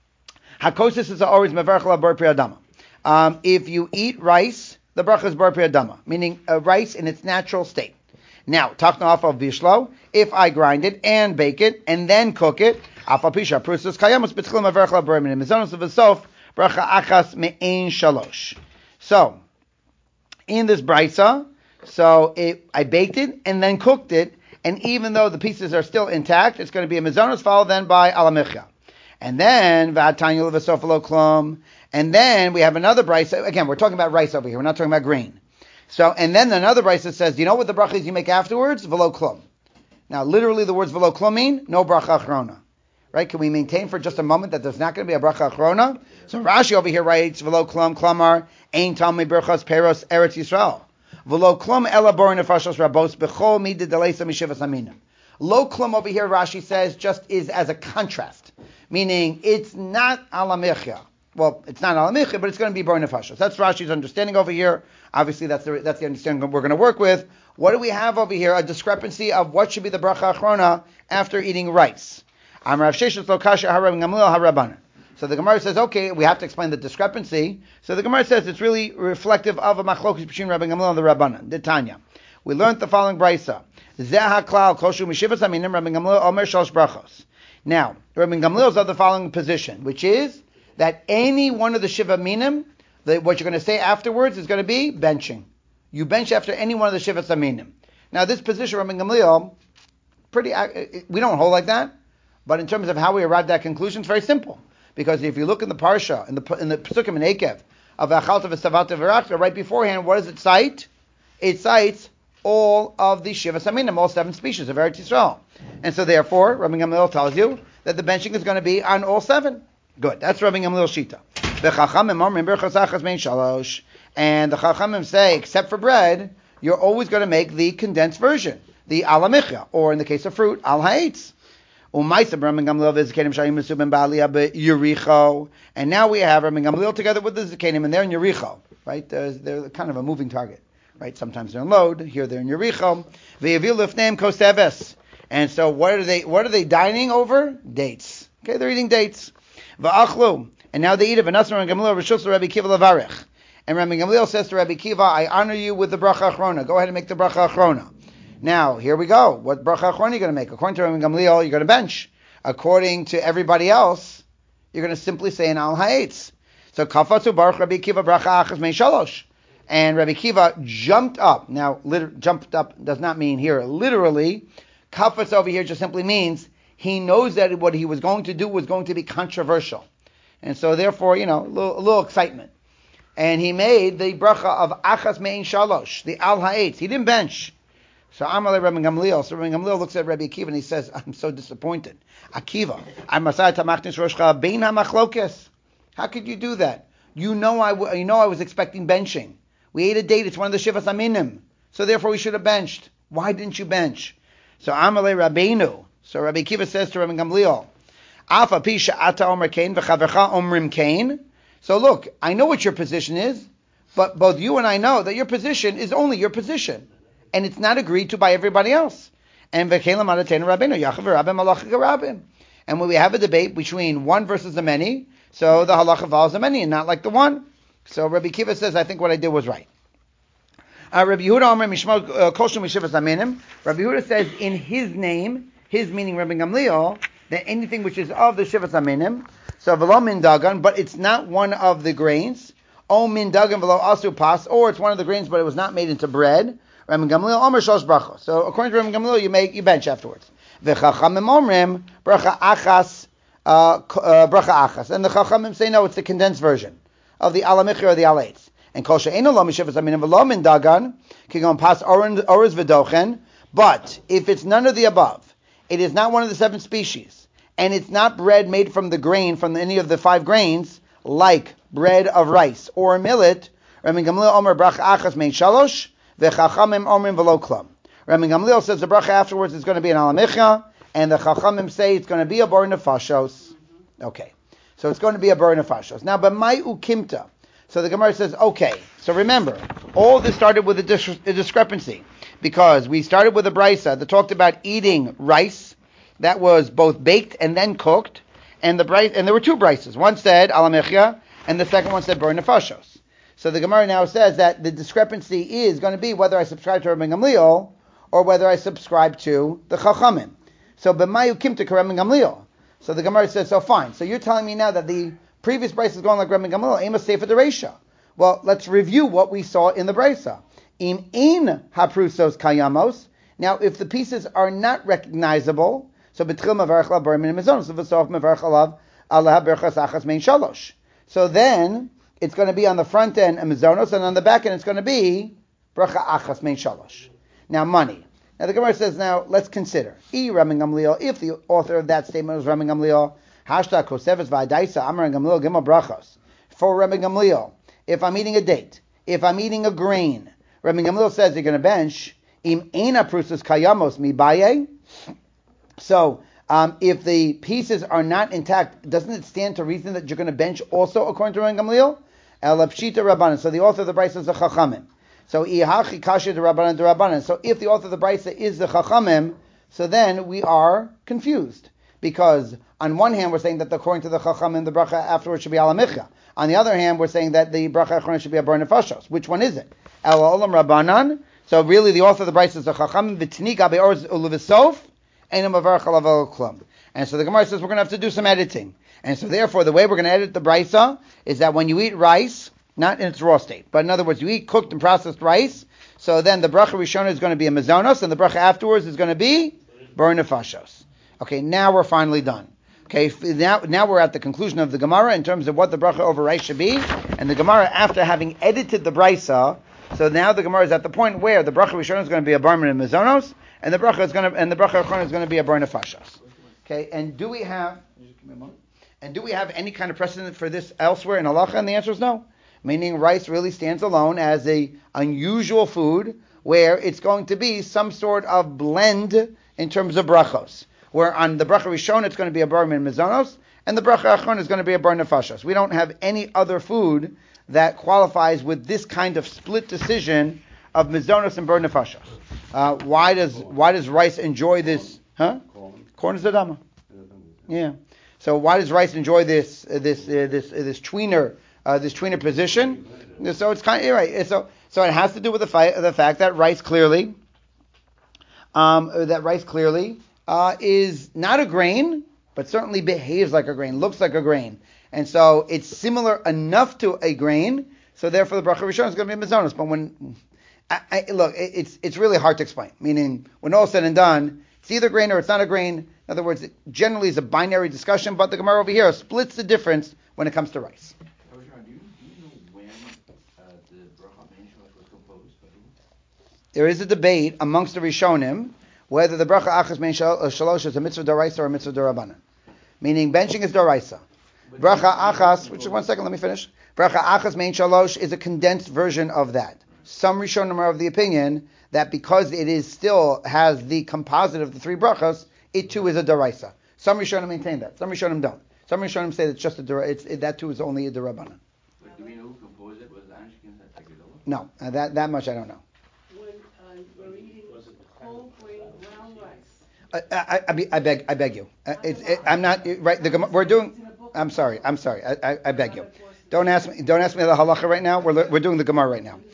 hakosis is always mevarchla bar pri adama. Um, if you eat rice, the bracha is bar priyadama, meaning uh, rice in its natural state. Now, takna off of bishlo, if I grind it and bake it and then cook it, afa pisha prusas kayamus b'tchilim averchla bar minim mizonos v'sof bracha achas me'ein shalosh. So, in this brisa, so it, I baked it and then cooked it, and even though the pieces are still intact, it's going to be a mizonos followed then by alamicha. And then v'atanya l'v'sof lo klum. And then we have another brisa. Again, we're talking about rice over here. We're not talking about grain. So, and then another brisa says, do you know what the bracha is you make afterwards? V'lo klum. Now, literally, the words v'lo klum mean no bracha achrona. Right? Can we maintain for just a moment that there's not going to be a bracha achrona? So Rashi over here writes v'lo klum klamar ein talmei berachos peros eretz Yisrael. V'lo klum ela bor nefashos rabos b'chol mida deleisa mishivas aminim. Lo klum over here, Rashi says, just is as a contrast, meaning it's not alamicha. Well, it's not alamicha, but it's going to be bar nefashos. That's Rashi's understanding over here. Obviously, that's the that's the understanding we're going to work with. What do we have over here? A discrepancy of what should be the bracha achrona after eating rice. So the Gemara says, okay, we have to explain the discrepancy. So the Gemara says it's really reflective of a machlokes between Rabbi Gamliel and the Rabbanan. The Tanya. We learned the following brisa. Now, Rabbi Gamliel is of the following position, which is that any one of the Shiva Minim, the, what you're going to say afterwards is going to be benching. You bench after any one of the Shiva Minim. Now, this position, Rabbi Gamliel, pretty, we don't hold like that, but in terms of how we arrived at that conclusion, it's very simple. Because if you look in the Parsha, in the in the Pesukim and Ekev, of Achalta v'Savata v'Rakta, right beforehand, what does it cite? It cites all of the Shiva Minim, all seven species of Eretz Yisrael. And so therefore, Rabbi Gamliel tells you that the benching is going to be on all seven. Good. That's Rabbi Gamliel's shita. And the Chachamim say, except for bread, you're always going to make the condensed version, the alamicha, or in the case of fruit, al ha'etz. And now we have Rabbi Gamliel together with the Zekanim, and they're in Yericho, right? They're, they're kind of a moving target, right? Sometimes they're in Lod, here they're in Yericho. And so what are they? What are they dining over? Dates. Okay, they're eating dates. Va'achlu, and now they eat it. V'nasar and Gamliel reshus Rabbi Kiva levarich, And Rabbi Gamliel says to Rabbi Kiva, I honor you with the bracha achrona. Go ahead and make the bracha achrona. Now, here we go. What bracha achrona are you going to make? According to Rabbi Gamliel, you're going to bench. According to everybody else, you're going to simply say an al ha'etz. So, kafatzu baruch Rabbi Kiva bracha achas mein shalosh. And Rabbi Kiva jumped up. Now, lit- jumped up does not mean here literally. Kafatz over here just simply means he knows that what he was going to do was going to be controversial. And so, therefore, you know, a little, a little excitement. And he made the bracha of achas mein shalosh, the al ha'etz. He didn't bench. So Amalei Rabbi Gamliel. So Rabbi Gamliel looks at Rabbi Akiva and he says, I'm so disappointed. Akiva, I'm asay tamachnis roshcha bein hamachlokes. How could you do that? You know I, w- you know I was expecting benching. We ate a date. It's one of the shivas aminim. So therefore we should have benched. Why didn't you bench? So Amalei Rabbeinu. So Rabbi Akiva says to Rabbi Gamliel, Afa pisha ata omer kain v'chavercha omrim kain. So look, I know what your position is, but both you and I know that your position is only your position, and it's not agreed to by everybody else. And and when we have a debate between one versus the many, so the halacha follows the many and not like the one. So Rabbi Kiva says, I think what I did was right. Uh, Rabbi Yehuda Omer Mishma Kolshum Mishivas Aminim. Rabbi Yehuda says in his name, his meaning Rabbi Gamliel, that anything which is of the Shivas Aminim. So v'lo min dagan, but it's not one of the grains. O min dagan v'lo asu pas, or it's one of the grains, but it was not made into bread. Rabbi Gamliel omer shalosh brachos. So according to Rabbi Gamliel, you make you bench afterwards. V'chachamim omrim bracha achas, uh, uh, bracha achas, and the chachamim say no, it's the condensed version of the alamichir or the alates. And kol she'eno lo mishivas aminim v'lo min dagan kigon pas orez v'dochen. But if it's none of the above, it is not one of the seven species. And it's not bread made from the grain, from any of the five grains, like bread of rice or millet. Rabbi Gamliel omer bracha achas mein shalosh, v'chachamim omrim v'lo klam. Rabbi Gamliel says the bracha afterwards is going to be an alamicha, and the chachamim say it's going to be a bar nefashos. Okay, so it's going to be a bar nefashos. Now, b'mai ukimta. So the Gemara says, okay, so remember, all this started with a, dis- a discrepancy, because we started with a brisa that talked about eating rice, that was both baked and then cooked, and the bri- and there were two brises. One said alamechia, and the second one said bar nefashos. So the Gemara now says that the discrepancy is going to be whether I subscribe to Rabbi Gamliel or whether I subscribe to the Chachamim. So b'mayu kimta Rabbi Gamliel. So the Gemara says, so fine. So you're telling me now that the previous bris is going like Rabbi Gamliel, aim a sefer dereisha. Well, let's review what we saw in the brisa. Im in haprusos kayamos. Now, if the pieces are not recognizable, so betchil mevarach alav bar min mezon, so v'sof mevarach alav alav berchas achas mein shalosh. So then it's going to be on the front end a mezonos, and on the back end it's going to be bracha achas mein shalosh. Now money. Now the Gemara says, now let's consider. I Rabbi Gamliel, if the author of that statement was Rabbi Gamliel, hashta koseves v'adaisa amar Gamliel gimel brachos. For Rabbi Gamliel, if I'm eating a date, if I'm eating a grain, Rabbi Gamliel says you're going to bench im ena prusas kayamos mi baye. So, um, if the pieces are not intact, doesn't it stand to reason that you're going to bench also according to Rabbi Gamliel? El pshita rabbanan. So the author of the brisa is the chachamim. So ihachi kasher the rabbanan the rabbanan. So if the author of the brisa is the chachamim, so then we are confused, because on one hand we're saying that according to the chachamim the bracha afterwards should be alamicha. On the other hand we're saying that the bracha achrona should be a bar nefashos. Which one is it? El olam rabbanan. So really the author of the brisa is the chachamim. V'tni gabe orz uluvisof. And so the Gemara says we're going to have to do some editing. And so therefore the way we're going to edit the brisa is that when you eat rice, not in its raw state, but in other words, you eat cooked and processed rice, so then the bracha rishona is going to be a mezonos, and the bracha afterwards is going to be bar nefashos. Okay, now we're finally done. Okay, now, now we're at the conclusion of the Gemara in terms of what the bracha over rice should be, and the Gemara, after having edited the brisa, so now the Gemara is at the point where the bracha rishona is going to be a bar mezonos, and the bracha is going to, and the bracha achrona is going to be a bar nefashos. Okay, and do we have, and do we have any kind of precedent for this elsewhere in halacha? And the answer is no. Meaning rice really stands alone as a unusual food where it's going to be some sort of blend in terms of brachos. Where on the bracha rishon it's going to be a bar min mezonos, and the bracha achrona is going to be a bar nefashos. We don't have any other food that qualifies with this kind of split decision of mezonos and bar nefashos. Uh, why does why does rice enjoy this? Huh? Corn, Corn is adama. Yeah. So why does rice enjoy this uh, this uh, this uh, this tweener uh, this tweener position. So it's kind of right. So so it has to do with the, fi- the fact that rice clearly, um, that rice clearly uh, is not a grain, but certainly behaves like a grain, looks like a grain, and so it's similar enough to a grain. So therefore, the bracha rishon is going to be mazonos. But when I, I, look, it, it's it's really hard to explain. Meaning, when all said and done, it's either grain or it's not a grain. In other words, it generally is a binary discussion. But the Gemara over here splits the difference when it comes to rice. Do you, do you know when uh, the bracha menshalosh was composed? There is a debate amongst the Rishonim whether the bracha achas menshalosh is a mitzvah d'oraisa or a mitzvah d'Rabbanan. Meaning, benching is d'oraisa. Bracha achas, which is one second, let me finish. Bracha achas menshalosh is a condensed version of that. Some Rishonim are of the opinion that because it is still has the composite of the three brachas, it too is a d'oraisa. Some Rishonim maintain that. Some Rishonim don't. Some Rishonim say that it's just a d'oraisa. It's it, that too is only a d'Rabbanan. But do we know who composed it? Was it Ashkenaz and Tegedolah? No, uh, that that much I don't know. When uh, you're eating whole grain brown rice. I, I, I, be- I beg, I beg you. Uh, it's, it, I'm not right. The, Gem- we're doing. I'm sorry. I'm sorry. I, I, I beg you. Don't ask me. Don't ask me the halacha right now. We're we're doing the Gemara right now.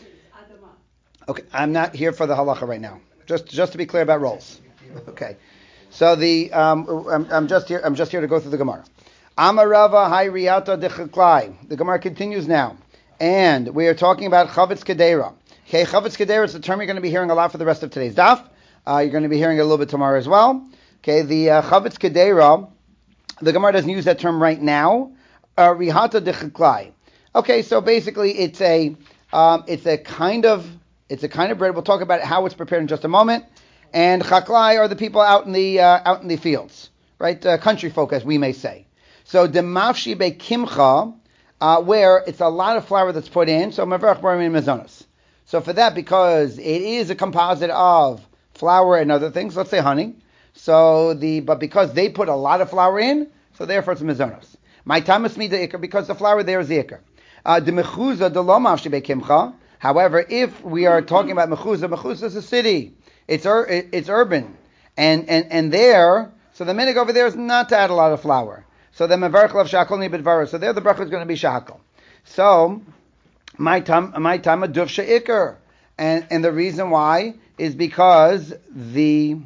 Okay. I'm not here for the halacha right now. Just just to be clear about roles. Okay. So the um, I'm, I'm just here. I'm just here to go through the Gemara. Amarava Hayriyata dechaklai. The Gemara continues now, and we are talking about chavetz kedera. Okay, chavetz kedera is a term you're going to be hearing a lot for the rest of today's daf. Uh, you're going to be hearing it a little bit tomorrow as well. Okay, the uh, chavetz kedera, the Gemara doesn't use that term right now. Uh, Rihata dechaklai. Okay, so basically it's a um, it's a kind of it's a kind of bread. We'll talk about how it's prepared in just a moment. And chaklai are the people out in the uh, out in the fields, right? Uh, country folk, as we may say. So demafshi be kimcha, uh, where it's a lot of flour that's put in. So mavarach barim mazonos. So for that, because it is a composite of flour and other things, let's say honey. So the but because they put a lot of flour in, so therefore it's mazonos. My tamas mida ikar, because the flour there is the ikar. Uh, the mechuza the lo mafshi be kimcha. However, if we are talking about mechuza, mechuza is a city. It's ur, it's urban, and and and there. So the minig over there is not to add a lot of flour. So the mevarch lav shakol ni b'dvara. So there the bracha is going to be shakol. So my tam my tama duf sheikar, and and the reason why is because the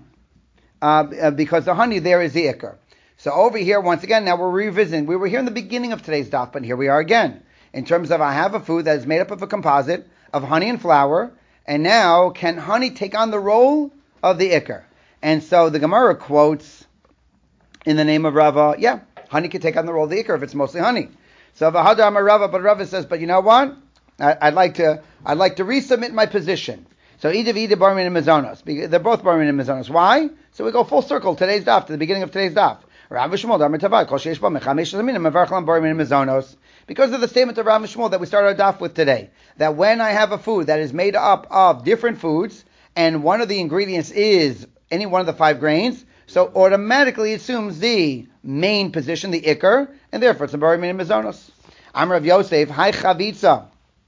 uh, because the honey there is the ikar. So over here once again, now we're revisiting. We were here in the beginning of today's daf, but here we are again in terms of I have a food that is made up of a composite of honey and flour, and now can honey take on the role of the ikar? And so the Gemara quotes in the name of Rava, yeah, honey can take on the role of the ikar if it's mostly honey. So Vahadar Amar Rava, but Rava says, but you know what? I, I'd like to, I'd like to resubmit my position. So Idav Ida Barmin and Mazonos. They're both Barmin and Mazonos. Why? So we go full circle today's daf, to the beginning of today's daf. Rav Shmuel Dar Mitavad Kol Sheish Ba Mechamesh Zamin Mevarchlam Barmin and Mazonos. Because of the statement of Rav Shmuel that we started our daf with today, that when I have a food that is made up of different foods, and one of the ingredients is any one of the five grains, so automatically it assumes the main position, the ikar, and therefore it's a Barmin and Mazonos. I'm Rav Yosef, Hi Chavitza.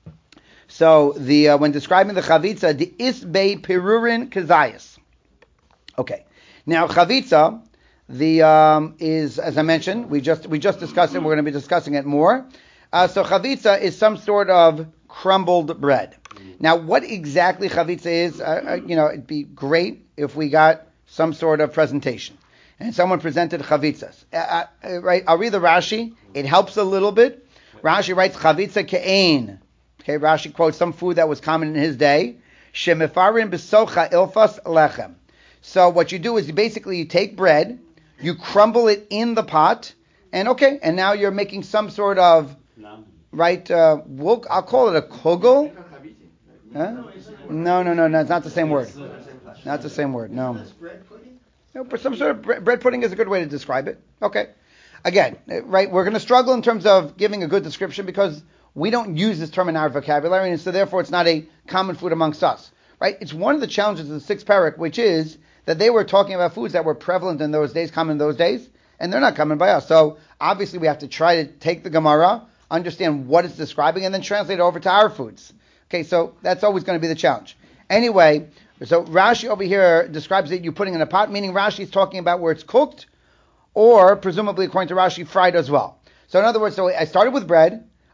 So the uh, when describing the Chavitza, the Isbei Perurin Kazayas. Okay. Now Chavitza, the um, is, as I mentioned, we just we just discussed it, we're going to be discussing it more. Uh, so Chavitza is some sort of crumbled bread. Now, what exactly Chavitza is, uh, uh, you know, it'd be great if we got some sort of presentation. And someone presented Chavitzas. Uh, uh, right? I'll read the Rashi. It helps a little bit. Rashi writes, Chavitza ke'ein. Okay, Rashi quotes some food that was common in his day. Shemifarim besocha ilfas lechem. So what you do is you basically you take bread, you crumble it in the pot, and okay, and now you're making some sort of right, uh, we'll, I'll call it a kugel. Huh? No, no, no, no, it's not the same word. Not the same word, no. No, but some sort of bre- bread pudding is a good way to describe it. Okay. Again, right, we're going to struggle in terms of giving a good description because we don't use this term in our vocabulary, and so therefore it's not a common food amongst us. Right? It's one of the challenges of the sixth parak, which is that they were talking about foods that were prevalent in those days, common in those days, and they're not common by us. So obviously we have to try to take the Gemara, understand what it's describing, and then translate it over to our foods. Okay, so that's always going to be the challenge. Anyway, so Rashi over here describes it, you putting in a pot, meaning Rashi is talking about where it's cooked, or presumably according to Rashi, fried as well. So in other words, so I started with bread,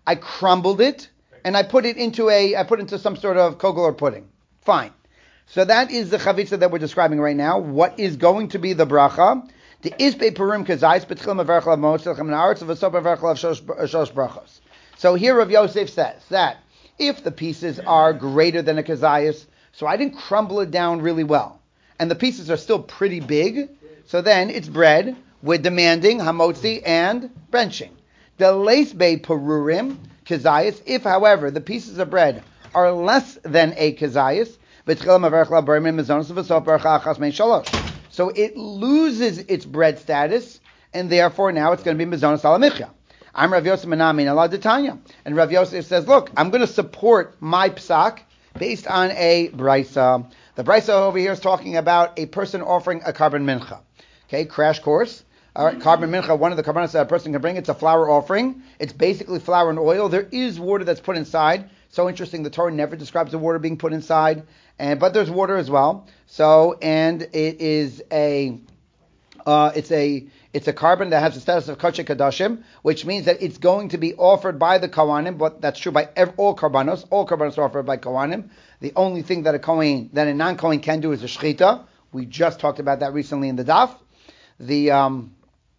I crumbled it, and I put it into a, I put it into some sort of kugel or pudding. Fine. So that is the chavitza that we're describing right now. What is going to be the bracha? The isbe purim kazais betchilim averchel motzechem naaretz v'sop averchel shosh brachos. So here Rav Yosef says that if the pieces are greater than a kazayas, so I didn't crumble it down really well, and the pieces are still pretty big, so then it's bread with demanding hamotzi and benching. The leisbe purim kazayas. If, however, the pieces of bread are less than a kazayas, so it loses its bread status, and therefore now it's going to be mezonos alamichya. I'm Rav Yosef Menamin Allah Detanya, and Rav Yosef says, "Look, I'm going to support my psak based on a brisa. The brisa over here is talking about a person offering a carbon mincha. Okay, crash course. All right, carbon mincha. One of the carbonates that a person can bring. It's a flour offering. It's basically flour and oil. There is water that's put inside. So interesting. The Torah never describes the water being put inside, and but there's water as well. So and it is a, uh, it's a it's a carbon that has the status of kodesh kadashim, which means that it's going to be offered by the kohanim. But that's true by every, all karbanos. All karbanos are offered by kohanim. The only thing that a kohen, that a non-kohen can do is a shechita. We just talked about that recently in the daf. The um,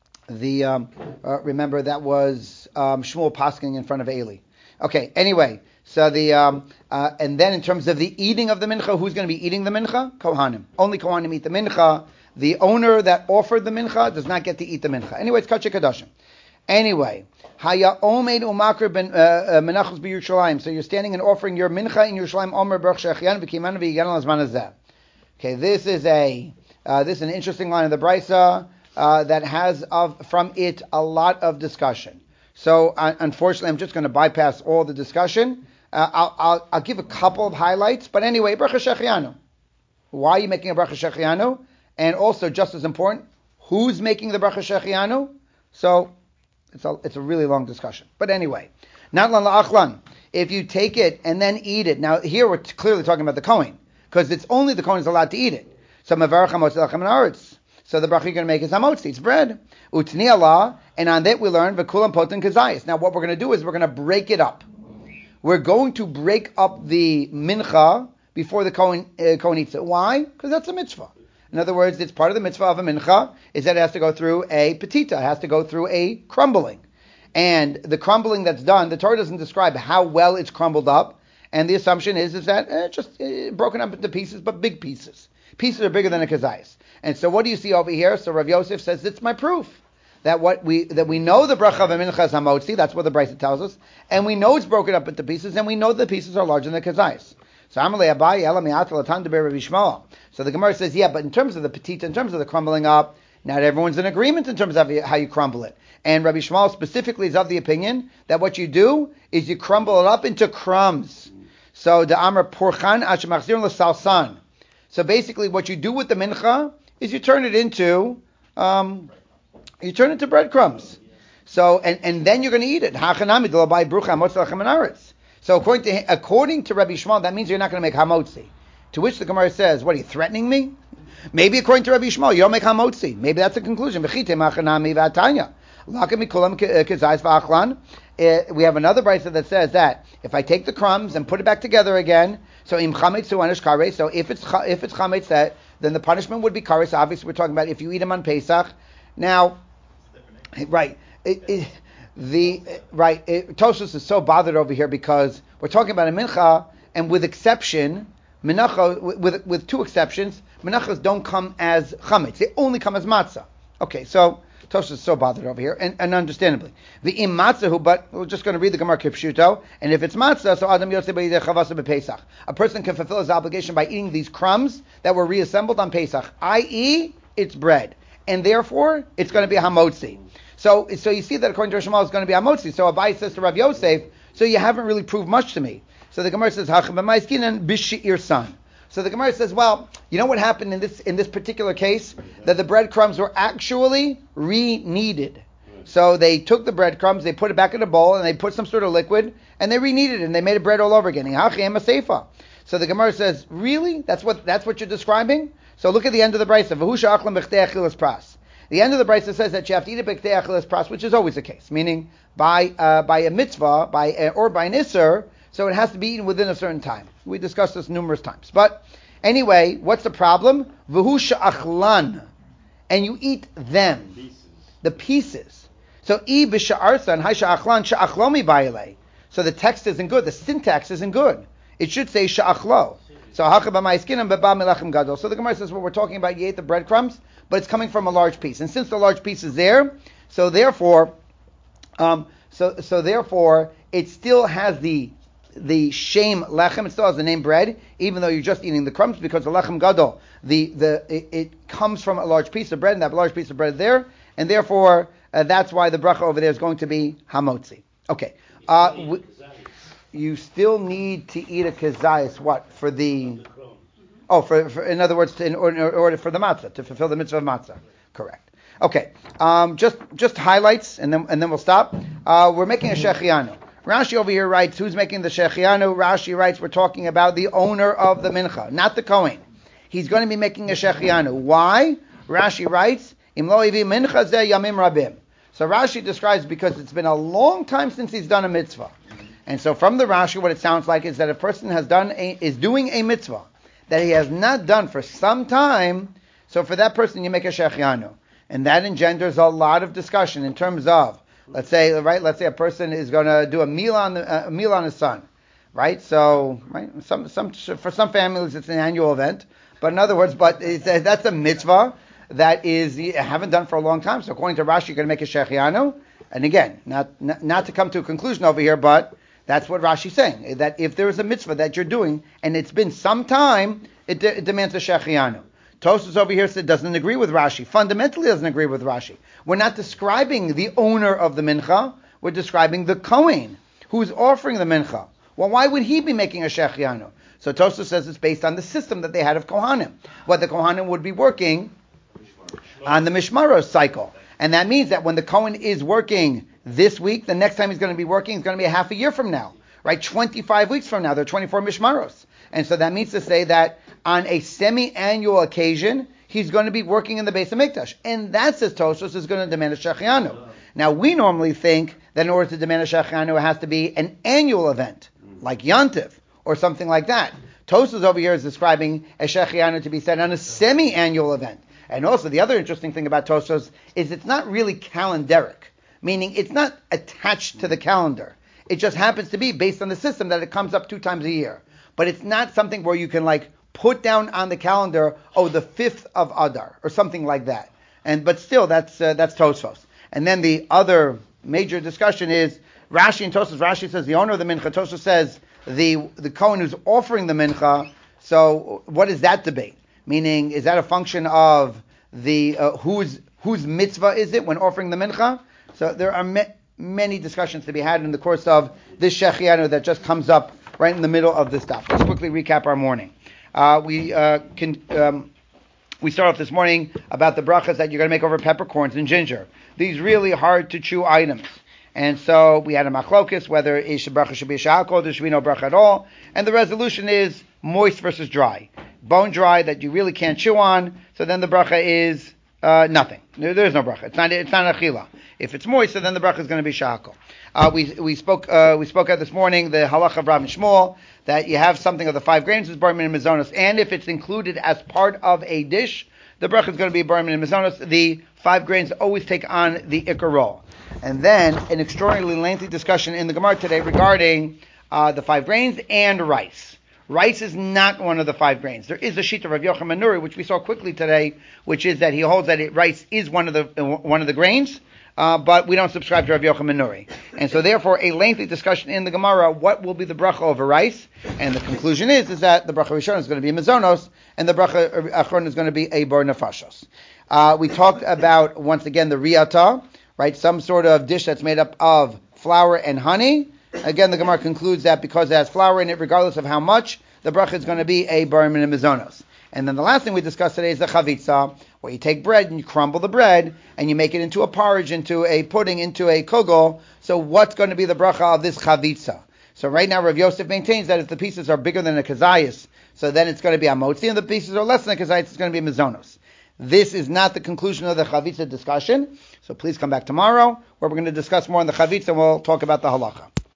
the um, uh, remember that was um, Shmuel pasking in front of Eli. Okay. Anyway. So the um, uh, and then in terms of the eating of the mincha, who's going to be eating the mincha? Kohanim. Only Kohanim eat the mincha. The owner that offered the mincha does not get to eat the mincha. Anyway, it's kachik kadashim. Anyway, haya omed umakr ben menachos b'Yerushalayim. So you're standing and offering your mincha in Yerushalayim. Omer baruch shechianu v'kimanu v'yigan lazman hazeh. Okay, this is a uh, this is an interesting line of the brisa uh, that has of from it a lot of discussion. So uh, unfortunately, I'm just going to bypass all the discussion. Uh, I'll, I'll, I'll give a couple of highlights, but anyway, bracha shechianu. Why are you making a bracha shechianu? And also, just as important, who's making the bracha shechianu? So it's a it's a really long discussion. But anyway, not lan la'achlan. If you take it and then eat it, now here we're t- clearly talking about the kohen, because it's only the kohen is allowed to eat it. So mevarach hamotzi lachem haaretz. So the bracha you're going to make is hamotzi, it's bread. Utni Allah, and on that we learn v'kulam poten kazayis. Now what we're going to do is we're going to break it up. We're going to break up the mincha before the Kohen, uh, Kohen eats it. Why? Because that's a mitzvah. In other words, it's part of the mitzvah of a mincha is that it has to go through a petita. It has to go through a crumbling. And the crumbling that's done, the Torah doesn't describe how well it's crumbled up. And the assumption is, is that eh, just eh, broken up into pieces, but big pieces. Pieces are bigger than a kazayis. And so what do you see over here? So Rav Yosef says, it's my proof. That what we that we know the bracha of a mincha is hamotzi, that's what the brisa tells us, and we know it's broken up into pieces, and we know the pieces are larger than the kazayis. So Amalei Abaye Ela Mi'atel Atan Deber Rabbi Shmuel. So the Gemara says, yeah, but in terms of the petite, in terms of the crumbling up, not everyone's in agreement in terms of how you crumble it. And Rabbi Shmuel specifically is of the opinion that what you do is you crumble it up into crumbs. So the Amar Purchan Ashmachzir LeSalsan. So basically, what you do with the mincha is you turn it into. Um, You turn it to breadcrumbs. So, and, and then you're going to eat it. So according to according to Rabbi Shmuel, that means you're not going to make hamotzi. To which the Gemara says, what are you threatening me? Maybe according to Rabbi Shmuel, you don't make hamotzi. Maybe that's the conclusion. Uh, we have another brisa that says that if I take the crumbs and put it back together again, so im chametz anish kares. So if it's if it's chametz, that then the punishment would be kares. Obviously, we're talking about if you eat them on Pesach. Now, right, it, it, the right it, Tosfos is so bothered over here because we're talking about a mincha, and with exception, minacha with with two exceptions, minachas don't come as chametz; they only come as matzah. Okay, so Tosfos is so bothered over here, and, and understandably, the im matzahu. But we're just going to read the Gemara kipshuto, and if it's matzah, so adam yoseh b'yidei chavasa b'Pesach. A person can fulfill his obligation by eating these crumbs that were reassembled on Pesach, that is, it's bread. And therefore, it's going to be a hamotzi. So, so you see that according to Shmuel, it's going to be a hamotzi. So Abai says to Rav Yosef, so you haven't really proved much to me. So the Gemara says, b'shi'ir son. So the Gemara says, well, you know what happened in this in this particular case? That the breadcrumbs were actually re-kneaded. So they took the breadcrumbs, they put it back in a bowl, and they put some sort of liquid, and they re-kneaded it, and they made a bread all over again. So the Gemara says, really? That's what that's what you're describing? So look at the end of the brisa. The end of the brisa says that you have to eat a b'ktei achilas pras, which is always the case, meaning by uh, by a mitzvah, by uh, or by an isser, so it has to be eaten within a certain time. We discussed this numerous times. But anyway, what's the problem? V'hu sha'achlan, and you eat them, pieces. the pieces. So i b'sha'arsa and hay sha'achlan sha'achlomi ba'ilei. So the text isn't good. The syntax isn't good. It should say sha'achlo. So hachabamaiskinam beba melachim gadol. So the Gemara says, well, we're talking about you ate the breadcrumbs, but it's coming from a large piece. And since the large piece is there, so therefore, um, so so therefore, it still has the the shame lechem. It still has the name bread, even though you're just eating the crumbs, because the lechem gadol, the the it, it comes from a large piece of bread, and that large piece of bread is there, and therefore uh, that's why the bracha over there is going to be hamotzi. Okay. Uh, w- you still need to eat a kazayas. What for the? Oh, for, for in other words, to, in, order, in order for the matzah to fulfill the mitzvah of matzah. Correct. Okay. Um, just just highlights, and then and then we'll stop. Uh, we're making a shechianu. Rashi over here writes, who's making the shechianu? Rashi writes, we're talking about the owner of the mincha, not the kohen. He's going to be making a shechianu. Why? Rashi writes, Im lo ivi mincha zeh yamim rabim. So Rashi describes because it's been a long time since he's done a mitzvah. And so from the Rashi, what it sounds like is that a person has done a, is doing a mitzvah that he has not done for some time. So for that person, you make a shechianu. And that engenders a lot of discussion in terms of, let's say, right, let's say a person is going to do a meal on the, a meal on his son, right? So, right, some, some, for some families it's an annual event, but in other words, but it's, that's a mitzvah that is you haven't done for a long time. So according to Rashi, you're going to make a shechianu. And again, not, not not to come to a conclusion over here, but that's what Rashi's saying, that if there is a mitzvah that you're doing and it's been some time, it, de- it demands a shechianu. Tosfos over here said doesn't agree with Rashi. Fundamentally doesn't agree with Rashi. We're not describing the owner of the mincha. We're describing the kohen who's offering the mincha. Well, why would he be making a shechianu? So Tosfos says it's based on the system that they had of kohanim. What the kohanim would be working on the mishmaros cycle. And that means that when the kohen is working this week, the next time he's going to be working is going to be a half a year from now. Right? twenty-five weeks from now. There are twenty-four mishmaros. And so that means to say that on a semi-annual occasion, he's going to be working in the Beis HaMikdash. And that, says Tosfos, is going to demand a shechianu. Now, we normally think that in order to demand a shechianu, it has to be an annual event, like Yantiv, or something like that. Tosfos over here is describing a shechianu to be said on a semi-annual event. And also, the other interesting thing about Tosfos is it's not really calendaric, meaning it's not attached to the calendar. It just happens to be based on the system that it comes up two times a year. But it's not something where you can like put down on the calendar, oh, the fifth of Adar, or something like that. And but still, that's uh, that's Tosfos. And then the other major discussion is Rashi and Tosfos. Rashi says the owner of the mincha. Tosfos says the the kohen who's offering the mincha. So what is that debate? Meaning, is that a function of the uh, whose whose mitzvah is it when offering the mincha? So there are ma- many discussions to be had in the course of this shechianu that just comes up right in the middle of this stuff. Let's quickly recap our morning. Uh, we uh, can um, we start off this morning about the brachas that you're going to make over peppercorns and ginger. These really hard to chew items. And so we had a machlokus whether a bracha should be a sha'akol, there should be no bracha at all. And the resolution is moist versus dry. Bone dry that you really can't chew on, so then the bracha is uh, nothing. There, there's no bracha. It's not it's not achila. If it's moist, so then the bracha is going to be sha'akol. Uh, we we spoke uh, we spoke out this morning the halacha of Rav and Shmuel that you have something of the five grains is bar min and mizonos, and if it's included as part of a dish, the bracha is going to be bar min and mizonos. The five grains always take on the ikar role. And then an extraordinarily lengthy discussion in the Gemara today regarding uh, the five grains and rice. Rice is not one of the five grains. There is a sheet of Rav Yochanan ben Nuri, which we saw quickly today, which is that he holds that it, rice is one of the uh, one of the grains, uh, but we don't subscribe to Rav Yochanan ben Nuri. And so therefore, a lengthy discussion in the Gemara, what will be the bracha over rice? And the conclusion is, is that the bracha rishon is going to be mizonos, and the bracha achron is going to be a bar nefashos. Uh, we talked about, once again, the riata, right? Some sort of dish that's made up of flour and honey. Again, the Gemara concludes that because it has flour in it, regardless of how much, the bracha is going to be a bar min and mizonos. And then the last thing we discussed today is the chavitza, where you take bread and you crumble the bread and you make it into a porridge, into a pudding, into a kugel. So what's going to be the bracha of this chavitza? So right now Rav Yosef maintains that if the pieces are bigger than a kazayas, so then it's going to be a motzi, and the pieces are less than a kazayas, it's going to be a mizonos. This is not the conclusion of the Chavitza discussion, so please come back tomorrow where we're going to discuss more on the Chavitza and we'll talk about the halacha.